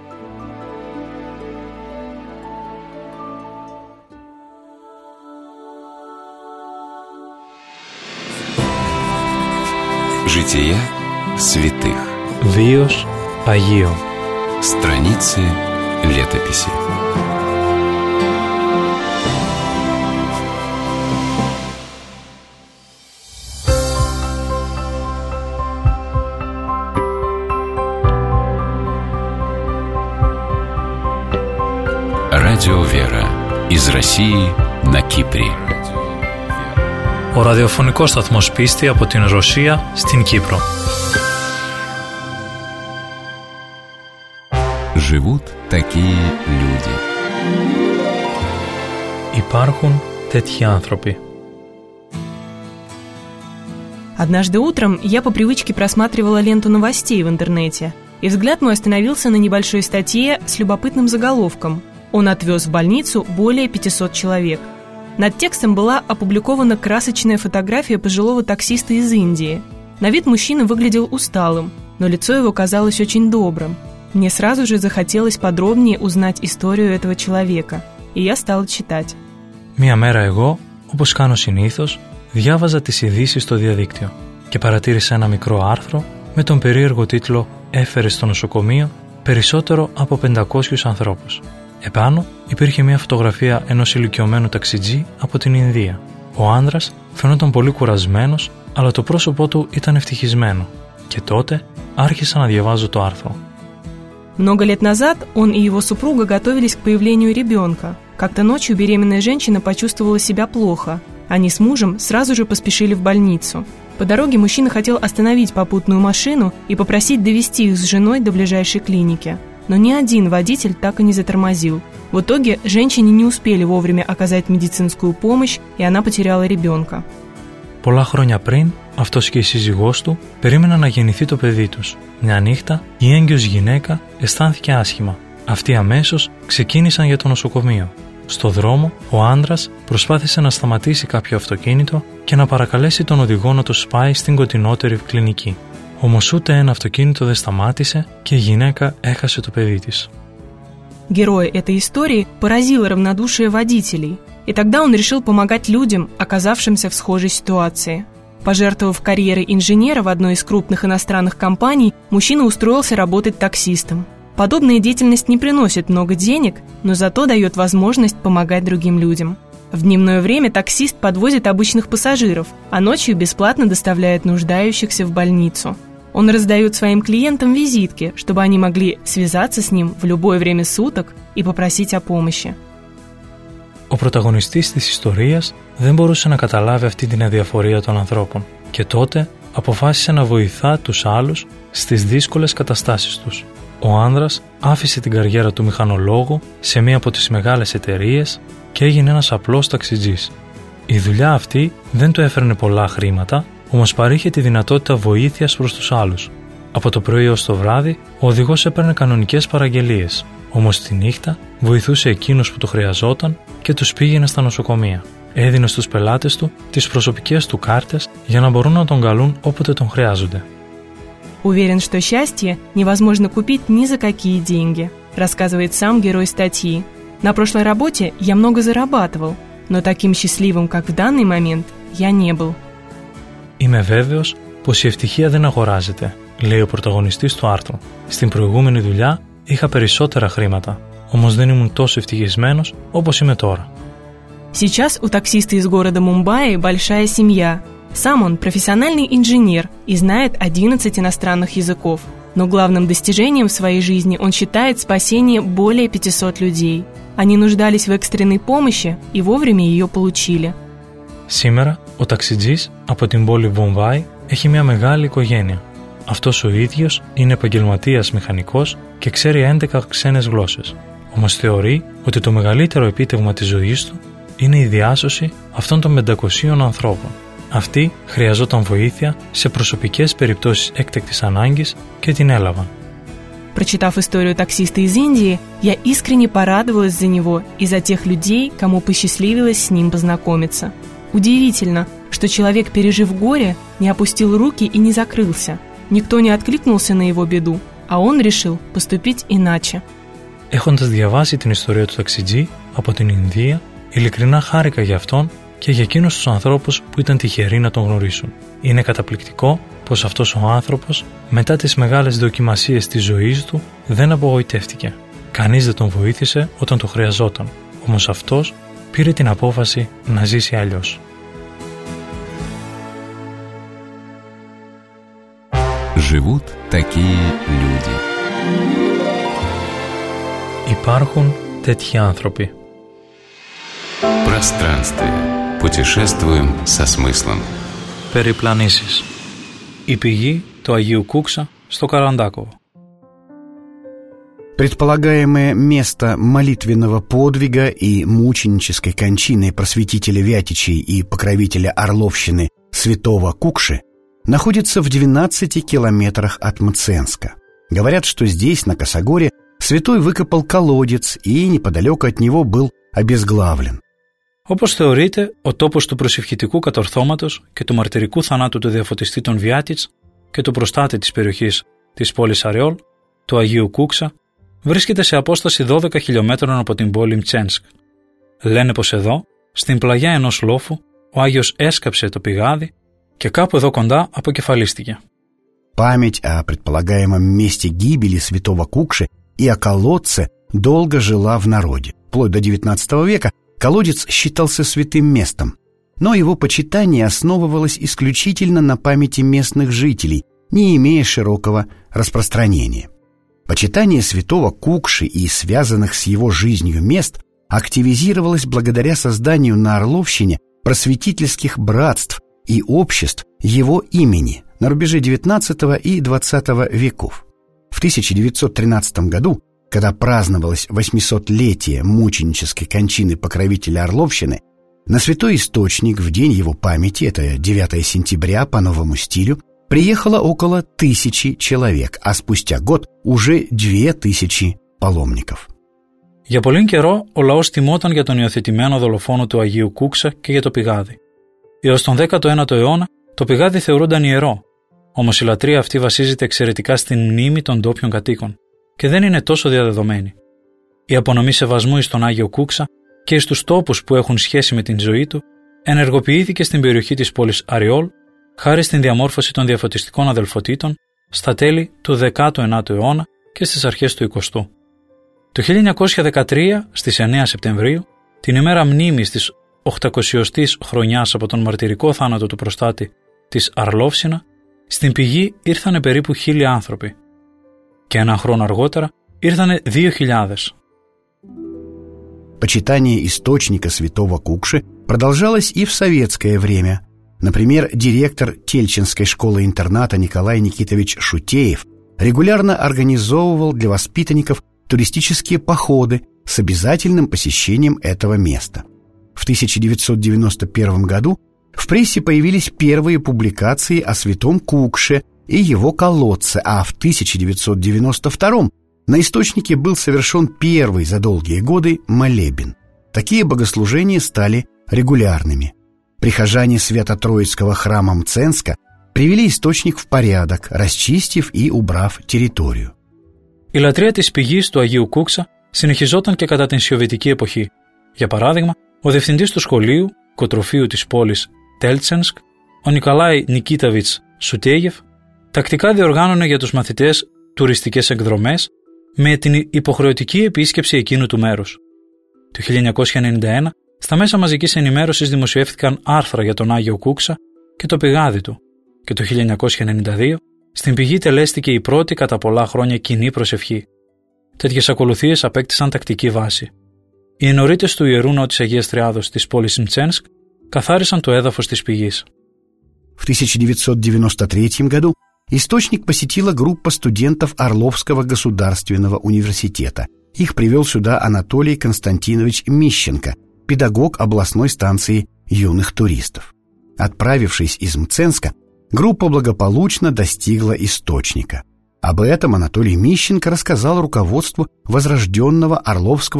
Жития святых. Βίος Αγίων. Страницы летописи. Радио «Вера» из России на Кипре. Ο ραδιοφωνικός σταθμός Πίστη από την Ρωσία στην Κύπρο. Живут такие люди. Υπάρχουν τέτοιοι άνθρωποι. Однажды утром я по привычке просматривала ленту новостей в интернете, и взгляд мой остановился на небольшой статье с любопытным заголовком «Он отвез в больницу более пятисот человек». Над текстом была опубликована красочная фотография пожилого таксиста из Индии. На вид мужчина выглядел усталым, но лицо его казалось очень добрым. Мне сразу же захотелось подробнее узнать историю этого человека, и я стала читать. Μία μέρα εγώ, όπως κάνω συνήθως, διάβαζα τις ειδήσεις στο διαδίκτυο και παρατήρησα ένα μικρό άρθρο με τον περίεργο τίτλο «Έφερε στο νοσοκομείο περισσότερο από πεντακόσιους ανθρώπους». Επάνω υπήρχε μια φωτογραφία ενός ηλικιωμένου ταξιτζή από την Ινδία. Ο άνδρας φαινόταν πολύ κουρασμένος, αλλά το πρόσωπό του ήταν ευτυχισμένο. Και τότε άρχισα να διαβάζω το άρθρο. Много лет назад он и его супруга готовились к появлению ребенка. Как-то ночью беременная женщина почувствовала себя плохо. Они с мужем сразу же поспешили в больницу. По дороге мужчина хотел остановить попутную машину и попросить довезти их с женой до ближайшей клиники. Но ни один водитель так и не затормозил. В итоге женщине не успели вовремя оказать медицинскую помощь, и она потеряла ребенка. Πολλά χρόνια πριν, αυτός και η σύζυγός του περίμεναν να γεννηθεί το παιδί τους. Μια νύχτα, η έγκυος γυναίκα αισθάνθηκε άσχημα. Αυτοί αμέσως ξεκίνησαν για το νοσοκομείο. Στο δρόμο, ο άντρας προσπάθησε να σταματήσει κάποιο αυτοκίνητο και να παρακαλέσει τον οδηγό να τους πάει στην κοντινότερη κλινική. Όμως ούτε ένα αυτοκίνητο δεν σταμάτησε και η γυναίκα έχασε το παιδί της. Героя этой истории поразило равнодушие водителей, и тогда он решил помогать людям, оказавшимся в схожей ситуации. Пожертвовав карьерой инженера в одной из крупных иностранных компаний, мужчина устроился работать таксистом. Подобная деятельность не приносит много денег, но зато дает возможность помогать другим людям. В дневное время таксист подвозит обычных пассажиров, а ночью бесплатно доставляет нуждающихся в больницу. Он раздает своим клиентам визитки, чтобы они могли связаться с ним в любое время суток и попросить о помощи. Ο πρωταγωνιστής της ιστορίας δεν μπορούσε να καταλάβει αυτή την αδιαφορία των ανθρώπων και τότε αποφάσισε να βοηθά τους άλλους στις δύσκολες καταστάσεις τους. Ο άνδρας άφησε την καριέρα του μηχανολόγου σε μία από τις μεγάλες εταιρείες και έγινε ένας απλός ταξιτζής. Η δουλειά αυτή δεν του έφερνε πολλά χρήματα, όμως παρήχε τη δυνατότητα βοήθειας προς τους άλλους. Από το πρωί ως το βράδυ, ο οδηγός έπαιρνε κανονικές παραγγελίες, όμως τη νύχτα βοηθούσε εκείνους που το χρειαζόταν και τους πήγαινε στα νοσοκομεία. Έδινε στους πελάτες του τις προσωπικές του κάρτες για να μπορούν να τον καλούν όποτε τον χρειάζονται. Уверен, что счастье невозможно купить ни за какие деньги, рассказывает сам герой статьи. На прошлой работе я много зарабатывал, но таким счастливым, как в данный момент, я не был. Είμαι βέβαιος πως η ευτυχία δεν αγοράζεται, λέει ο πρωταγωνιστής του άρθρου. Στην προηγούμενη δουλειά είχα περισσότερα χρήματα, όμως δεν ήμουν τόσο ευτυχισμένος όπως είμαι τώρα. Сейчас у таксиста из города Мумбаи большая семья. Сам он профессиональный инженер и знает одиннадцать иностранных языков. Но главным достижением в своей жизни он считает спасение более пятисот людей. Они нуждались в экстренной помощи и вовремя ее получили. Σήμερα, ο ταξιτζής από την πόλη Βομβάη έχει μια μεγάλη οικογένεια. Αυτός ο ίδιος είναι επαγγελματίας μηχανικός και ξέρει έντεκα ξένες γλώσσες. Όμως θεωρεί ότι το μεγαλύτερο επίτευγμα της ζωής του είναι η διάσωση αυτών των πεντακοσίων ανθρώπων. Αυτοί χρειαζόταν βοήθεια σε προσωπικές περιπτώσεις έκτακτης ανάγκης και την έλαβαν. Прочитав историю таксиста из Индии, я искренне порадовалась за него и за тех людей, кому посчастливилось с ним познакомиться. Удивительно, что человек, пережив горе, не опустил руки и не закрылся. Никто не откликнулся на его беду, а он решил поступить иначе. Έχοντας διαβάσει την ιστορία του ταξιτζή από την Ινδία, ειλικρινά χάρηκα για αυτόν και για εκείνους τους ανθρώπους που ήταν τυχεροί να τον γνωρίσουν. Είναι καταπληκτικό πως αυτός ο άνθρωπος, μετά τις μεγάλες δοκιμασίες της ζωής του, δεν απογοητεύτηκε. Κανείς δεν τον βοήθησε όταν το χρειαζόταν, όμως αυτός πήρε την απόφαση να ζήσει αλλιώς. Живут такие люди. Υπάρχουν τέτοιοι άνθρωποι. Пространствие. Путешествуем со смыслом. Περιπλανήσεις. Η πηγή του Αγίου Κούξα στο Καραντάκοβο. Предполагаемое место молитвенного подвига и мученической кончины просветителя Вятичей и покровителя Орловщины святого Кукши находится в двенадцати километрах от Мценска. Говорят, что здесь, на Косогоре, святой выкопал колодец и неподалеку от него был обезглавлен. Όπως θεωρείται, ο τόπος του προσευχητικού κατορθώματος και του μαρτυρικού θανάτου του διαφωτιστή των Βιάτιτς και του προστάτη της περιοχής της πόλης Αριόλ, του Αγίου Κούξα, βρίσκεται σε απόσταση δώδεκα χιλιόμετρων από την πόλη Μτσένσκ. Λένε πως εδώ, στην πλαγιά ενός λόφου, ο Άγιος έσκαψε το πηγάδι και κάπου εδώ κοντά αποκεφαλίστηκε. Память о предполагаемом месте гибели святого Кукши и о колодце долго жила в народе. Вплоть до девятнадцатого века колодец считался святым местом, но его почитание основывалось исключительно на памяти местных жителей, не имея широкого распространения. Почитание святого Кукши и связанных с его жизнью мест активизировалось благодаря созданию на Орловщине просветительских братств и обществ его имени на рубеже девятнадцатого и двадцатого веков. В тысяча девятьсот тринадцатом году, когда праздновалось восьмисотлетие мученической кончины покровителя Орловщины, на Святой Источник в день его памяти, это девятого сентября по новому стилю, приехало около тысячи человек, а спустя год уже две тысячи паломников. Για πολύ καιρό, ο λαός τιμόταν για τον υιοθετημένο δολοφόνο του Αγίου Κούξα και για το πηγάδι. Έως τον δέκατο ένατο αιώνα, το πηγάδι θεωρούνταν ιερό, όμως η λατρεία αυτή βασίζεται εξαιρετικά στην μνήμη των ντόπιων κατοίκων και δεν είναι τόσο διαδεδομένη. Η απονομή σεβασμού εις τον Άγιο Κούξα και εις τους τόπους που έχουν σχέση με την ζωή του ενεργοποιήθηκε στην περιοχή της πόλης Αριόλ χάρη στην διαμόρφωση των διαφωτιστικών αδελφοτήτων στα τέλη του δέκατου ένατου αιώνα και στις αρχές του εικοστού. Το χίλια εννιακόσια δεκατρία, στις εννέα Σεπτεμβρίου, την ημέρα μνήμης της οχτακοσιωστής χρονιάς από τον μαρτυρικό θάνατο του προστάτη της Αρλόφσινα, στην πηγή ήρθανε περίπου χίλιοι άνθρωποι και ένα χρόνο αργότερα ήρθανε δύο χιλιάδες. Почитание источника святого Кукши продолжалось и в советское время. Например, директор Тельчинской школы-интерната Николай Никитович Шутеев регулярно организовывал для воспитанников туристические походы с обязательным посещением этого места. В тысяча девятьсот девяносто первом году в прессе появились первые публикации о святом Кукше и его колодце, а в тысяча девятьсот девяносто втором на источнике был совершен первый за долгие годы молебен. Такие богослужения стали регулярными. Прихожане Свято-Троицкого храма Мценска привели источник в порядок, расчистив и убрав территорию. Η λατρεία της πηγής του Αγίου Κούξα συνεχιζόταν και κατά την Σοβιετική εποχή. Για παράδειγμα, ο διευθυντής του σχολείου, οικοτροφείου της πόλης Τέλτσενσκ, ο Νικολάι Νικίταβιτς Σουτέγεφ, τακτικά διοργάνωνε για τους μαθητές τουριστικές εκδρομές με την υποχρεωτική επίσκεψη εκείνου του μέρους. Το χίλια εννιακόσια ενενήντα ένα, στα μέσα μαζικής ενημέρωσης δημοσιεύτηκαν άρθρα για τον Άγιο Κούξα και το πηγάδι του, και το χίλια εννιακόσια ενενήντα δύο στην πηγή τελέστηκε η πρώτη κατά πολλά χρόνια κοινή προσευχή. Τέτοιες ακολουθίες απέκτησαν τακτική βάση. Οι ενορίτες του Ιερού Ναού της Αγίας Τριάδος της πόλης Μτσένσκ καθάρισαν το έδαφος της πηγής. В тысяча девятьсот девяносто третьем году источник посетила группа студентов Орловского государственного университета. Их привел сюда Анатолий Константинович Мищенко, педагог областной станции юных туристов. Отправившись из Мценска, группа благополучно достигла источника. Об этом Анатолий Мищенко рассказал руководству возрожденного Орловского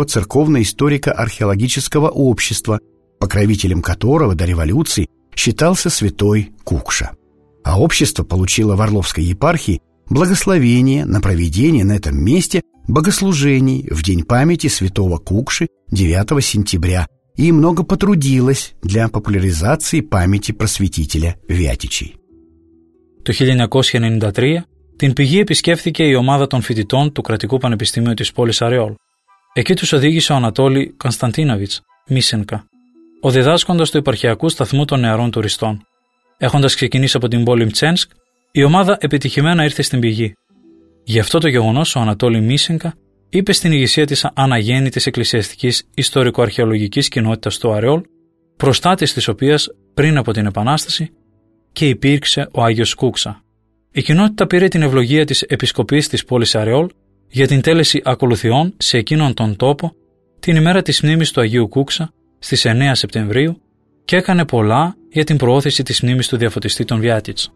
церковно-историко-археологического общества, покровителем которого до революции считался святой Кукша. А общество получило в Орловской епархии благословение на проведение на этом месте богослужений в день памяти святого Кукши девятого сентября и много потрудилось для популяризации памяти просветителя Вятичей. Το χίλια εννιακόσια ενενήντα τρία την πηγή επισκέφθηκε η ομάδα των φοιτητών του Κρατικού Πανεπιστημίου της πόλης Αρεόλ. Εκεί τους οδήγησε ο Ανατόλη Κωνσταντίνοβιτς Μίσενκα, ο διδάσκοντας του επαρχιακού σταθμού των νεαρών τουριστών. Έχοντας ξεκινήσει από την πόλη Μτσένσκ, η ομάδα επιτυχημένα ήρθε στην πηγή. Γι' αυτό το γεγονός ο Ανατόλη Μίσενκα είπε στην ηγεσία της αναγέννητης εκκλησιαστικής ιστορικο-αρχαιολογικής κοινότητας του Αρεόλ, προστάτης της οποίας πριν από την Επανάσταση και υπήρξε ο Άγιος Κούξα. Η κοινότητα πήρε την ευλογία της επισκοπής της πόλης Αρεόλ για την τέλεση ακολουθιών σε εκείνον τον τόπο την ημέρα της μνήμης του Αγίου Κούξα στις εννέα Σεπτεμβρίου και έκανε πολλά για την προώθηση της μνήμης του διαφωτιστή των Вятич.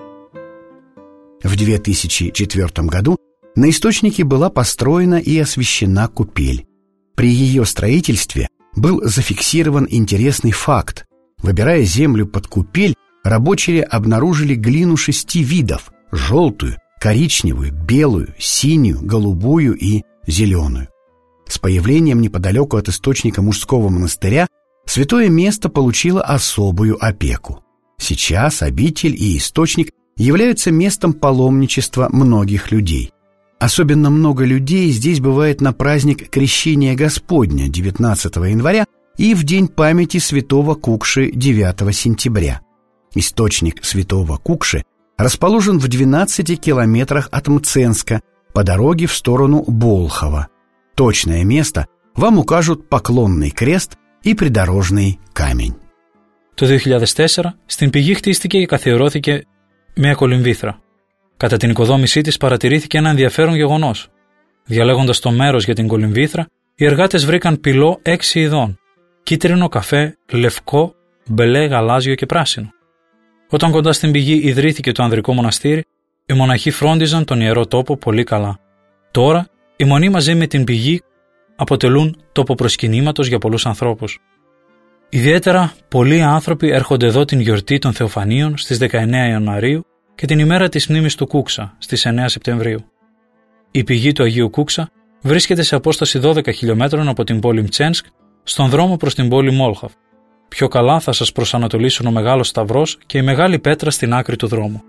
В две тысячи четвёртом году на источнике была построена и освящена купель. При ее строительстве был зафиксирован интересный факт. Выбирая землю под купель, рабочие обнаружили глину шести видов – желтую, коричневую, белую, синюю, голубую и зеленую. С появлением неподалеку от источника мужского монастыря святое место получило особую опеку. Сейчас обитель и источник являются местом паломничества многих людей. Особенно много людей здесь бывает на праздник Крещения Господня девятнадцатого января и в день памяти святого Кукши девятого сентября. Источник святого Кукши расположен в двенадцати километрах от Мценска по дороге в сторону Болхова. Точное место вам укажут поклонный крест и придорожный камень. Το δύο χιλιάδες τέσσερα στην πηγή χτίστηκε και καθιερώθηκε μια κολυμβήθρα. Κατά την οικοδόμησή της παρατηρήθηκε ένα ενδιαφέρον γεγονός. Διαλέγοντας το μέρος για την κολυμβήθρα, οι εργάτες βρήκαν πυλό έξι ειδών: κίτρινο, καφέ, λευκό, μπελέ, γαλάζιο και πράσινο. Όταν κοντά στην πηγή ιδρύθηκε το ανδρικό μοναστήρι, οι μοναχοί φρόντιζαν τον ιερό τόπο πολύ καλά. Τώρα, οι μονοί μαζί με την πηγή αποτελούν τόπο προσκυνήματος για πολλούς ανθρώπους. Ιδιαίτερα, πολλοί άνθρωποι έρχονται εδώ την γιορτή των Θεοφανίων στις δεκαεννέα Ιανουαρίου και την ημέρα της μνήμης του Κούξα στις εννέα Σεπτεμβρίου. Η πηγή του Αγίου Κούξα βρίσκεται σε απόσταση δώδεκα χιλιομέτρων από την πόλη Μτσένσκ, στον δρόμο προς την πόλη Μόλχαβ. Πιο καλά θα σας προσανατολίσουν ο Μεγάλος Σταυρός και η Μεγάλη Πέτρα στην άκρη του δρόμου.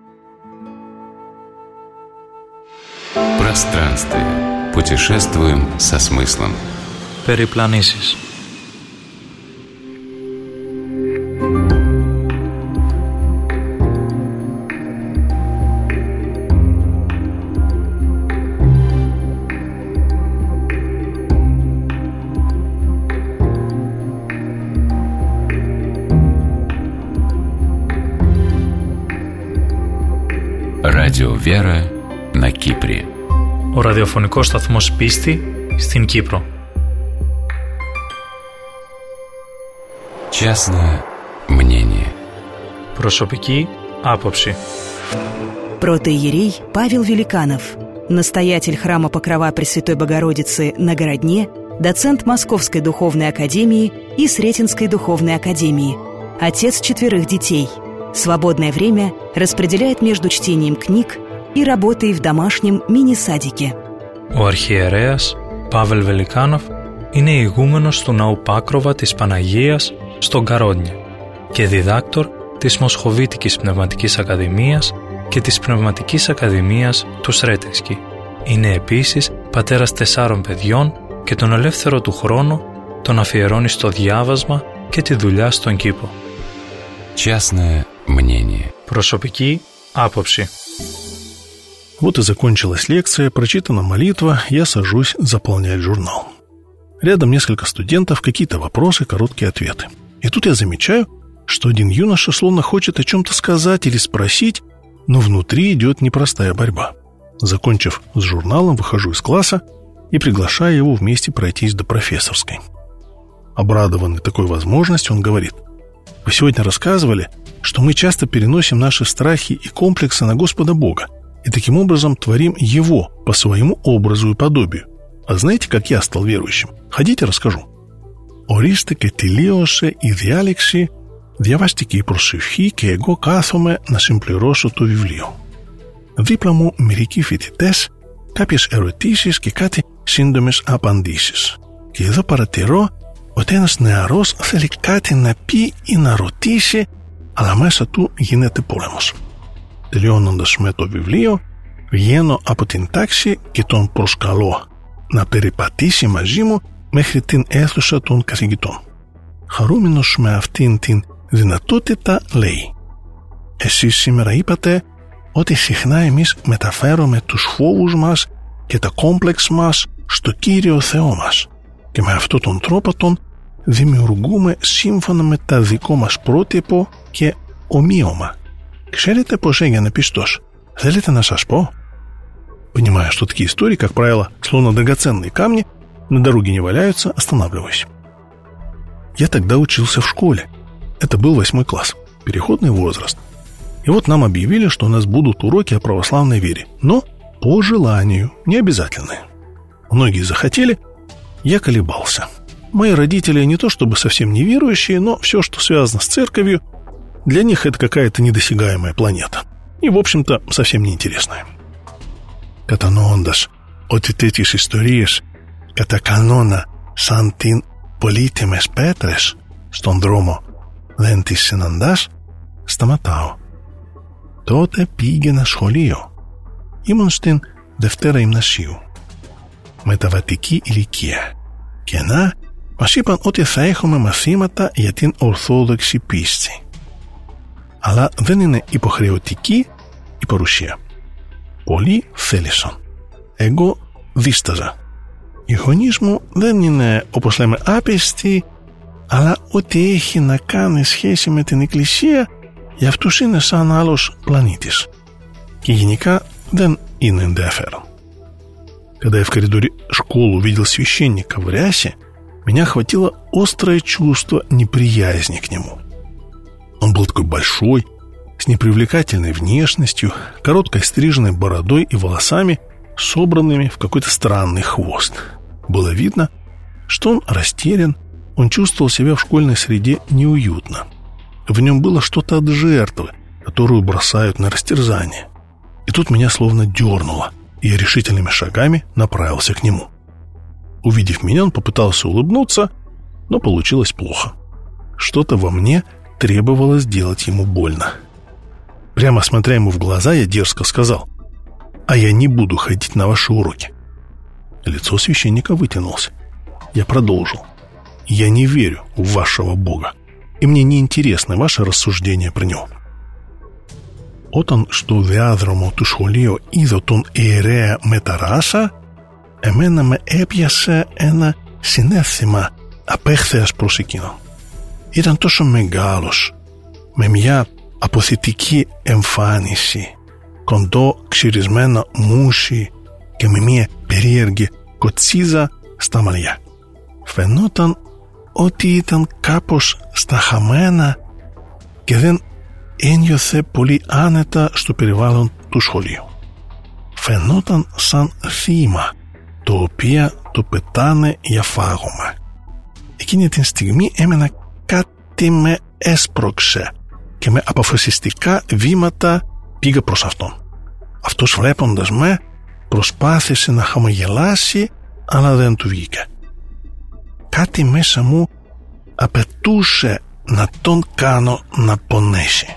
Пространствие. Путешествуем со смыслом. Περιπλανήσεις. Радио Вера на Κύπρη. Ο ραδιοφωνικός σταθμός Πίστη στην Κύπρο. Частное мнение. Προσωπική άποψη. Протоиерей Павел Великанов, настоятель храма Покрова Пресвятой Богородицы на Городне, доцент Московской духовной академии и Сретенской духовной академии, отец четверых детей. Свободное время распределяет между чтением книг и работой в домашнем μινι-σадике. Ο αρχιερέας Παύλ Βελικάνοφ είναι ηγούμενος του Ναού Πάκροβα της Παναγίας στον Καρόντνια και διδάκτορ της Μοσχοβίτικης Πνευματικής Ακαδημίας και της Πνευματικής Ακαδημίας του Σρέτενσκι. Είναι επίσης πατέρας τεσσάρων παιδιών και τον ελεύθερο του χρόνο τον αφιερώνει στο διάβασμα και τη δουλειά στον κήπο. Частное мнение. Προσωπική άποψη. Вот и закончилась лекция, прочитана молитва, я сажусь заполнять журнал. Рядом несколько студентов, какие-то вопросы, короткие ответы. И тут я замечаю, что один юноша словно хочет о чем-то сказать или спросить, но внутри идет непростая борьба. Закончив с журналом, выхожу из класса и приглашаю его вместе пройтись до профессорской. Обрадованный такой возможностью, он говорит: «Вы сегодня рассказывали, что мы часто переносим наши страхи и комплексы на Господа Бога, и таким образом творим Его по своему образу и подобию. А знаете, как я стал верующим? Хотите, расскажу. Ορίστε και τελείωσε η διάλεξη, διαβάστηκε η προσευχή και εγώ κάθομαι να συμπληρώσω το βιβλίο. Δίπλα μου μερικοί φοιτητές, κάποιες ερωτήσεις και κάτι σύντομες απαντήσεις. Και εδώ παρατηρώ ότι ένας νεαρός θέλει κάτι να πει ή να ρωτήσει, αλλά μέσα του γίνεται πόλεμος. Τελειώνοντας με το βιβλίο, βγαίνω από την τάξη και τον προσκαλώ να περιπατήσει μαζί μου μέχρι την αίθουσα των καθηγητών. Χαρούμενος με αυτήν την δυνατότητα λέει: «Εσείς σήμερα είπατε ότι συχνά εμείς μεταφέρουμε τους φόβους μας και τα κόμπλεξ μας στο Κύριο Θεό μας και με αυτόν τον τρόπο τον δημιουργούμε σύμφωνα με τα δικό μας πρότυπο και ομοίωμα. Ξέρετε πως έγινε πιστός? Θέλετε να σας πω?» Понимая, что такие истории, как правило, словно драгоценные камни, на дороге не валяются, останавливаюсь. Я тогда учился в школе. Это был восьмой класс, переходный возраст. И вот нам объявили, что у нас будут уроки о православной вере, но по желанию, не обязательные. Многие захотели, я колебался. Мои родители не то чтобы совсем неверующие, но все, что связано с церковью, для них это какая-то недосягаемая планета. И, в общем-то, совсем неинтересная. Κατανοώντας ότι τέτοιες ιστορίες κατά κανόνα σαν την πολύτιμες πέτρες στον δρόμο δεν τις συναντάς, σταματάω. Τότε πήγαινα σχολείο. Ήμουν στην Δευτέρα Γυμνασίου. Μεταβατική ηλικία. Και να, μας είπαν ότι θα έχουμε μαθήματα για την Ορθόδοξη πίστη. Αλλά δεν είναι υποχρεωτική η παρουσία. Πολλοί θέλησαν. Εγώ δίσταζα. Οι γονείς μου δεν είναι, όπως λέμε, άπιστοι, αλλά ό,τι έχει να κάνει σχέση με την Εκκλησία για αυτούς είναι σαν άλλος πλανήτης. Και γενικά δεν είναι ενδιαφέρον. Когда я в коридоре школы увидел священника в рясе, меня охватило острое чувство неприязни к нему. Он был такой большой, с непривлекательной внешностью, короткой стриженной бородой и волосами, собранными в какой-то странный хвост. Было видно, что он растерян, он чувствовал себя в школьной среде неуютно. В нем было что-то от жертвы, которую бросают на растерзание. И тут меня словно дернуло, и я решительными шагами направился к нему. Увидев меня, он попытался улыбнуться, но получилось плохо. Что-то во мне требовало сделать ему больно. Прямо смотря ему в глаза, я дерзко сказал: «А я не буду ходить на ваши уроки». Лицо священника вытянулось. Я продолжил: «Я не верю в вашего Бога, и мне не интересны ваши рассуждения про него». Όταν στο διάδρομο του σχολείου είδω τον ιερέα με τα ράσα, εμένα με έπιασε ένα συναίσθημα απέχθειας προς εκείνον. Ήταν τόσο μεγάλος, με μια αποθητική εμφάνιση, κοντό ξυρισμένο μουσι και με μια περίεργη κοτσίζα στα μαλλιά. Φαινόταν ότι ήταν κάπως σταχαμένα και δεν ένιωθε πολύ άνετα στο περιβάλλον του σχολείου. Φαινόταν σαν θύμα το οποίο το πετάνε για φάγωμα. Εκείνη την στιγμή έμενα κάτι με έσπρωξε και με αποφασιστικά βήματα πήγα προς αυτόν. Αυτός βλέποντας με προσπάθησε να χαμογελάσει, αλλά δεν του βγήκε. Κάτι μέσα μου απαιτούσε να τον κάνω να πονέσει.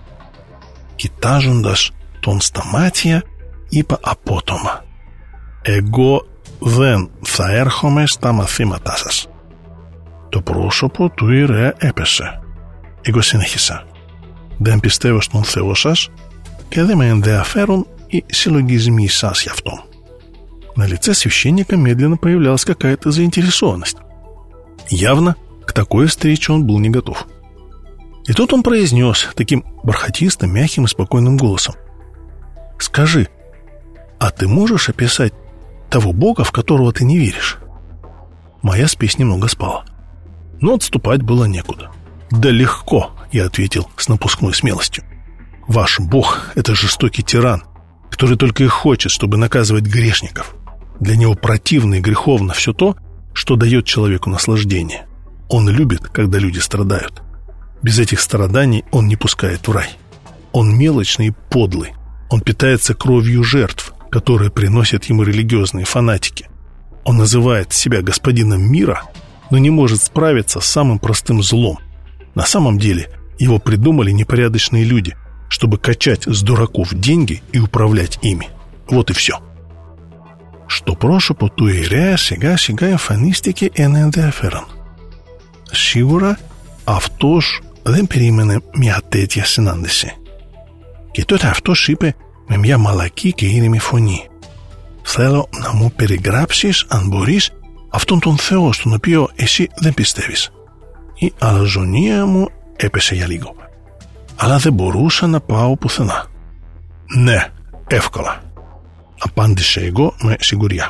Κοιτάζοντας τον στα μάτια, είπα απότομα: «Εγώ δεν θα έρχομαι στα μαθήματά σας». Το πρόσωπο του ιερέα έπεσε. Εγώ συνέχισα: «Δεν πιστεύω στον Θεό σας και δεν με ενδιαφέρουν οι συλλογισμοί σας γι' αυτό». На лице священника медленно появлялась какая-то заинтересованность. Явно к такой встрече он был не готов. И тут он произнес таким бархатистым, мягким и спокойным голосом: «Скажи, а ты можешь описать того Бога, в которого ты не веришь?» Моя спесь немного спала, но отступать было некуда. «Да легко», — я ответил с напускной смелостью. «Ваш Бог — это жестокий тиран, который только и хочет, чтобы наказывать грешников. Для него противно и греховно все то, что дает человеку наслаждение. Он любит, когда люди страдают. Без этих страданий он не пускает в рай. Он мелочный и подлый. Он питается кровью жертв, которые приносят ему религиозные фанатики. Он называет себя господином мира, но не может справиться с самым простым злом. На самом деле его придумали непорядочные люди, чтобы качать с дураков деньги и управлять ими. Вот и все». Στο πρόσωπο του ιερέα σιγά σιγά εμφανίστηκε ένα ενδιαφέρον. Σίγουρα αυτός δεν περίμενε μια τέτοια συνάντηση. Και τότε αυτός είπε με μια μαλακή και ήρεμη φωνή: «Θέλω να μου περιγράψεις, αν μπορείς, αυτόν τον Θεό στον οποίο εσύ δεν πιστεύεις». Η αλαζονία μου έπεσε για λίγο, αλλά δεν μπορούσα να πάω πουθενά. «Ναι, εύκολα», απάντησε εγώ με σιγουριά.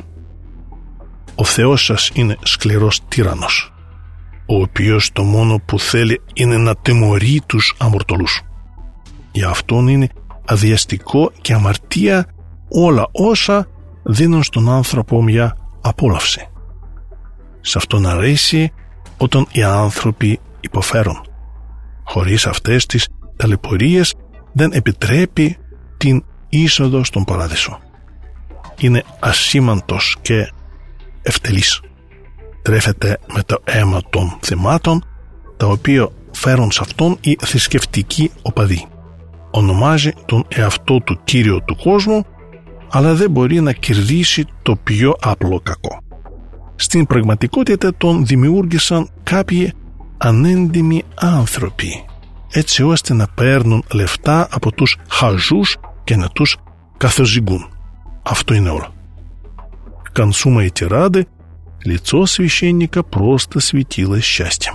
«Ο Θεός σας είναι σκληρός τύραννος, ο οποίος το μόνο που θέλει είναι να τιμωρεί τους αμορτωλούς. Για αυτόν είναι αδιαστικό και αμαρτία όλα όσα δίνουν στον άνθρωπο μια απόλαυση. Σε αυτόν αρέσει όταν οι άνθρωποι υποφέρουν. Χωρίς αυτές τις ταλαιπωρίες δεν επιτρέπει την είσοδο στον παράδεισο. Είναι ασήμαντος και ευτελής. Τρέφεται με το αίμα των θυμάτων, τα οποία φέρουν σε αυτόν οι θρησκευτικοί οπαδοί. Ονομάζει τον εαυτό του κύριο του κόσμου, αλλά δεν μπορεί να κερδίσει το πιο απλό κακό. Στην πραγματικότητα τον δημιούργησαν κάποιοι ανέντιμοι άνθρωποι, έτσι ώστε να παίρνουν λεφτά από τους χαζούς και να τους καθοζυγούν. Αυτό είναι όλο». К концу моей тирады лицо священника просто светилось счастьем.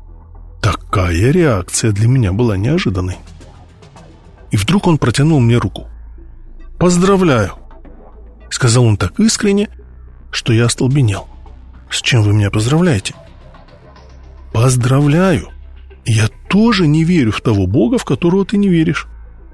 Такая реакция для меня была неожиданной. И вдруг он протянул мне руку. «Поздравляю», — сказал он так искренне, что я остолбенел. «С чем вы меня поздравляете?» «Поздравляю. Я тоже не верю в того Бога, в которого ты не веришь».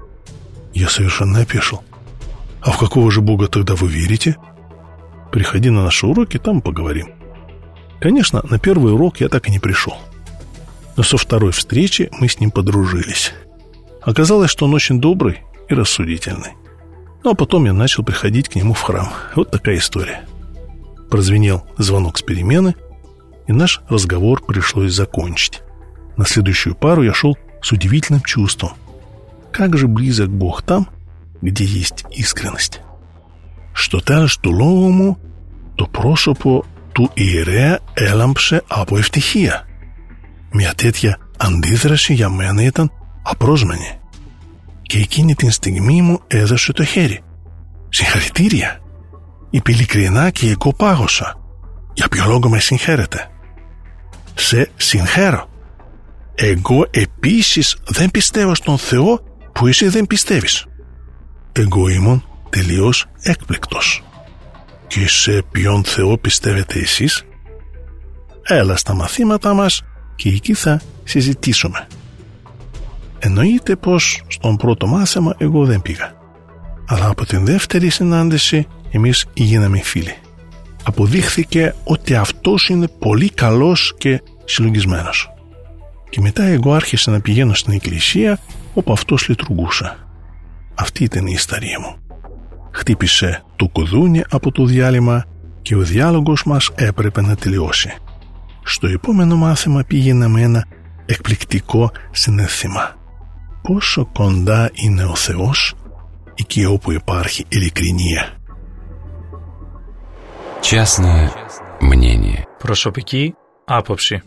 Я совершенно опешил. «А в какого же Бога тогда вы верите?» «Приходи на наши уроки, там поговорим». Конечно, на первый урок я так и не пришел. Но со второй встречи мы с ним подружились. Оказалось, что он очень добрый и рассудительный. Ну а потом я начал приходить к нему в храм. Вот такая история. Прозвенел звонок с перемены, и наш разговор пришлось закончить. На следующую пару я шел с удивительным чувством. Как же близок Бог там, где есть искренность. Στο τέλος του λόγου μου, το πρόσωπο του ιερέα έλαμψε από ευτυχία. Μια τέτοια αντίδραση για μένα ήταν απρόσμενη. Και εκείνη την στιγμή μου έδωσε το χέρι. «Συγχαρητήρια! Είπε ειλικρινά και εγώ πάγωσα. Για ποιο λόγο με συγχαίρετε?» «Σε συγχαίρω. Εγώ επίσης δεν πιστεύω στον Θεό που εσύ δεν πιστεύεις. εγώ ήμουν τελείως έκπληκτος. Και σε ποιον Θεό πιστεύετε εσείς? Έλα στα μαθήματα μας και εκεί θα συζητήσουμε. Εννοείται πως στον πρώτο μάθημα εγώ δεν πήγα. Αλλά από την δεύτερη συνάντηση εμείς γίναμε φίλοι. Αποδείχθηκε ότι αυτός είναι πολύ καλός και συλλογισμένος. Και μετά εγώ άρχισα να πηγαίνω στην εκκλησία όπου αυτός λειτουργούσε. Αυτή ήταν η ιστορία μου. Χτύπησε το κουδούνι από το διάλειμμα και ο διάλογος μας έπρεπε να τελειώσει. Στο επόμενο μάθημα πήγαινα με ένα εκπληκτικό συναίσθημα. Πόσο κοντά είναι ο Θεός εκεί όπου υπάρχει ειλικρινία. Частное мнение. Προσωπική άποψη.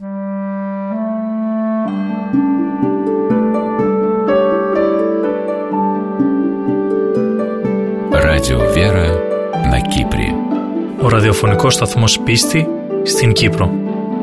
Радио «Вера» на Кипре. Ο ραδιοφωνικός σταθμός Πίστη στην Κύπρο.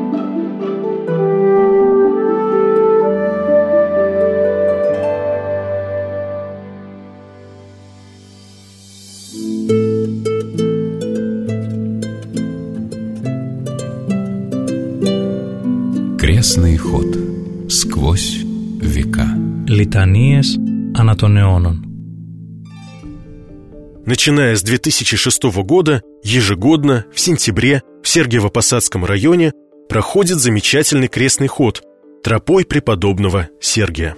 Крестный ход сквозь века. Литанίες ανά των αιώνων. Начиная с две тысячи шестого года, ежегодно, в сентябре, в Сергиево-Посадском районе проходит замечательный крестный ход тропой преподобного Сергия.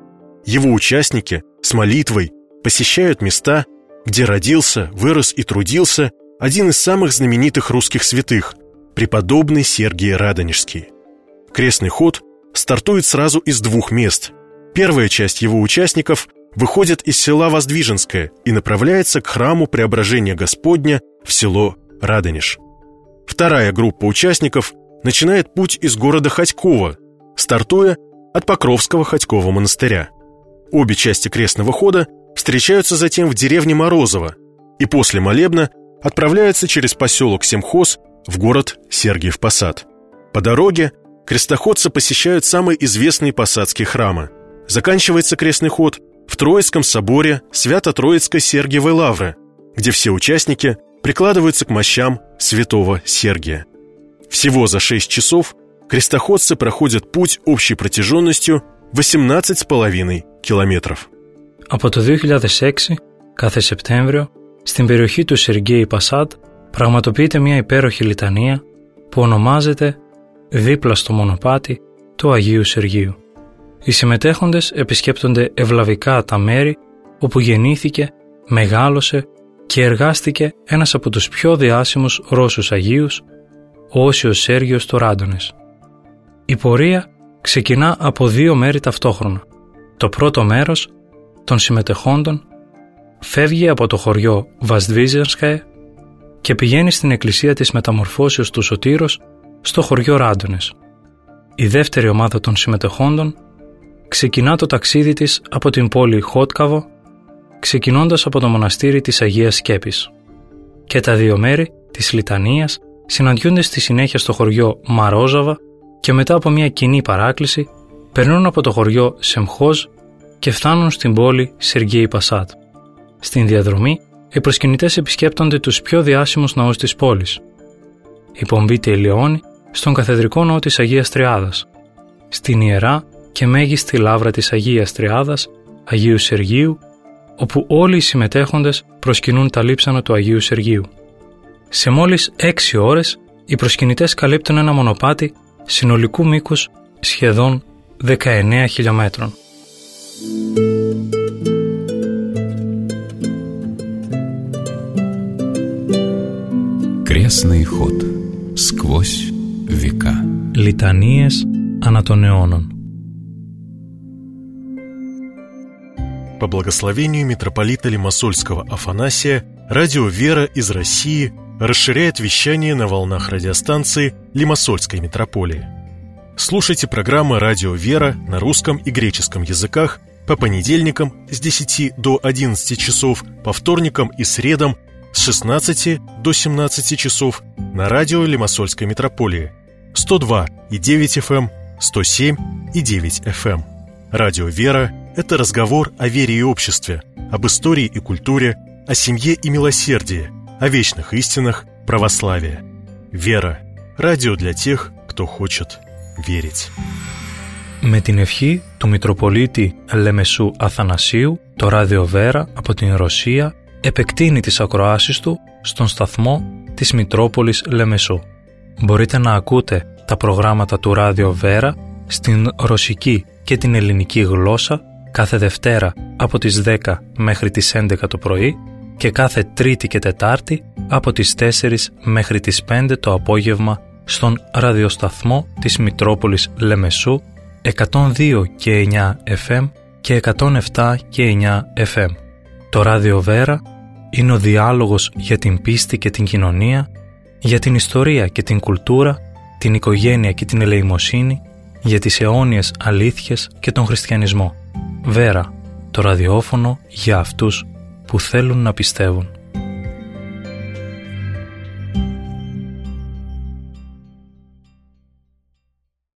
Его участники с молитвой посещают места, где родился, вырос и трудился один из самых знаменитых русских святых, преподобный Сергий Радонежский. Крестный ход стартует сразу из двух мест. Первая часть его участников выходит из села Воздвиженское и направляется к храму Преображения Господня в село Радонеж. Вторая группа участников начинает путь из города Ходьково, стартуя от Покровского Ходькового монастыря. Обе части крестного хода встречаются затем в деревне Морозово и после молебна отправляются через поселок Семхоз в город Сергиев Посад. По дороге крестоходцы посещают самые известные посадские храмы. Заканчивается крестный ход в Троицком соборе Свято-Троицкой Сергиевой Лавры, где все участники прикладываются к мощам святого Сергия. Всего за шесть часов крестоходцы проходят путь общей протяженностью восемнадцать с половиной километров. Από το δύο χιλιάδες έξι, κάθε Σεπτέμβριο, στην περιοχή του Σεργέη Πασάτ πραγματοποιείται μια υπέροχη λιτανία που ονομάζεται «Δίπλα στο μονοπάτι του Αγίου Σεργίου». Οι συμμετέχοντες επισκέπτονται ευλαβικά τα μέρη όπου γεννήθηκε, μεγάλωσε και εργάστηκε ένας από τους πιο διάσημους Ρώσους Αγίους, ο Όσιος Σέργιος του Ράντονες. Η πορεία ξεκινά από δύο μέρη ταυτόχρονα. Το πρώτο μέρος των συμμετεχόντων φεύγει από το χωριό Βασδβίζενσκαε και πηγαίνει στην εκκλησία της Μεταμορφώσεως του Σωτήρος στο χωριό Ράντονες. Η δεύτερη ομάδα των συμμετεχόντων ξεκινά το ταξίδι της από την πόλη Χότκαβο, ξεκινώντας από το μοναστήρι της Αγίας Σκέπης. Και τα δύο μέρη της λιτανίας συναντιούνται στη συνέχεια στο χωριό Μαρόζαβα και μετά από μια κοινή παράκληση περνούν από το χωριό Σεμχόζ και φτάνουν στην πόλη Σεργέη Πασάτ. Στην διαδρομή, οι προσκυνητές επισκέπτονται τους πιο διάσημους ναούς της πόλης. Η πομπή τελειώνει στον καθεδρικό ναό της Αγίας Τριάδας, στην ιερά και μέγιστη λάβρα της Αγίας Τριάδας, Αγίου Σεργίου, όπου όλοι οι συμμετέχοντες προσκυνούν τα λείψανα του Αγίου Σεργίου. Σε μόλις έξι ώρες, οι προσκυνητές καλύπτουν ένα μονοπάτι συνολικού μήκους σχεδόν δεκαεννέα χιλιόμετρων. Крестный ход сквозь века. Λιτανίες ανά των αιώνων. По благословению митрополита Лимассольского Афанасия, радио «Вера» из России расширяет вещание на волнах радиостанции Лимассольской митрополии. Слушайте программы «Радио «Вера» на русском и греческом языках по понедельникам с десяти до одиннадцати часов, по вторникам и средам с шестнадцати до семнадцати часов на радио Лимассольской митрополии сто два и девять эф эм, сто семь и девять эф эм. Радио «Вера» — это разговор о вере и обществе, об истории и культуре, о семье и милосердии, о вечных истинах православия. Вера. Радио для тех, кто хочет верить. Με την ευχή του Μητροπολίτη Λεμεσού Αθανασίου, το Ράδιο Βέρα από την Ρωσία επεκτείνει τις ακροάσεις του στον σταθμό της Μητρόπολης Λεμεσού. Μπορείτε να ακούτε τα προγράμματα του Ράδιο Βέρα στην ρωσική και την ελληνική γλώσσα κάθε Δευτέρα από τις δέκα μέχρι τις έντεκα το πρωί και κάθε Τρίτη και Τετάρτη από τις τέσσερις μέχρι τις πέντε το απόγευμα στον ραδιοσταθμό της Μητρόπολης Λεμεσού εκατόν δύο και εννιά εφ εμ και εκατόν επτά και εννιά εφ εμ. Το Ράδιο Βέρα είναι ο διάλογος για την πίστη και την κοινωνία, για την ιστορία και την κουλτούρα, την οικογένεια και την ελεημοσύνη, για τις αιώνιες αλήθειες και τον χριστιανισμό. Βέρα, το ραδιόφωνο για αυτούς που θέλουν να πιστεύουν.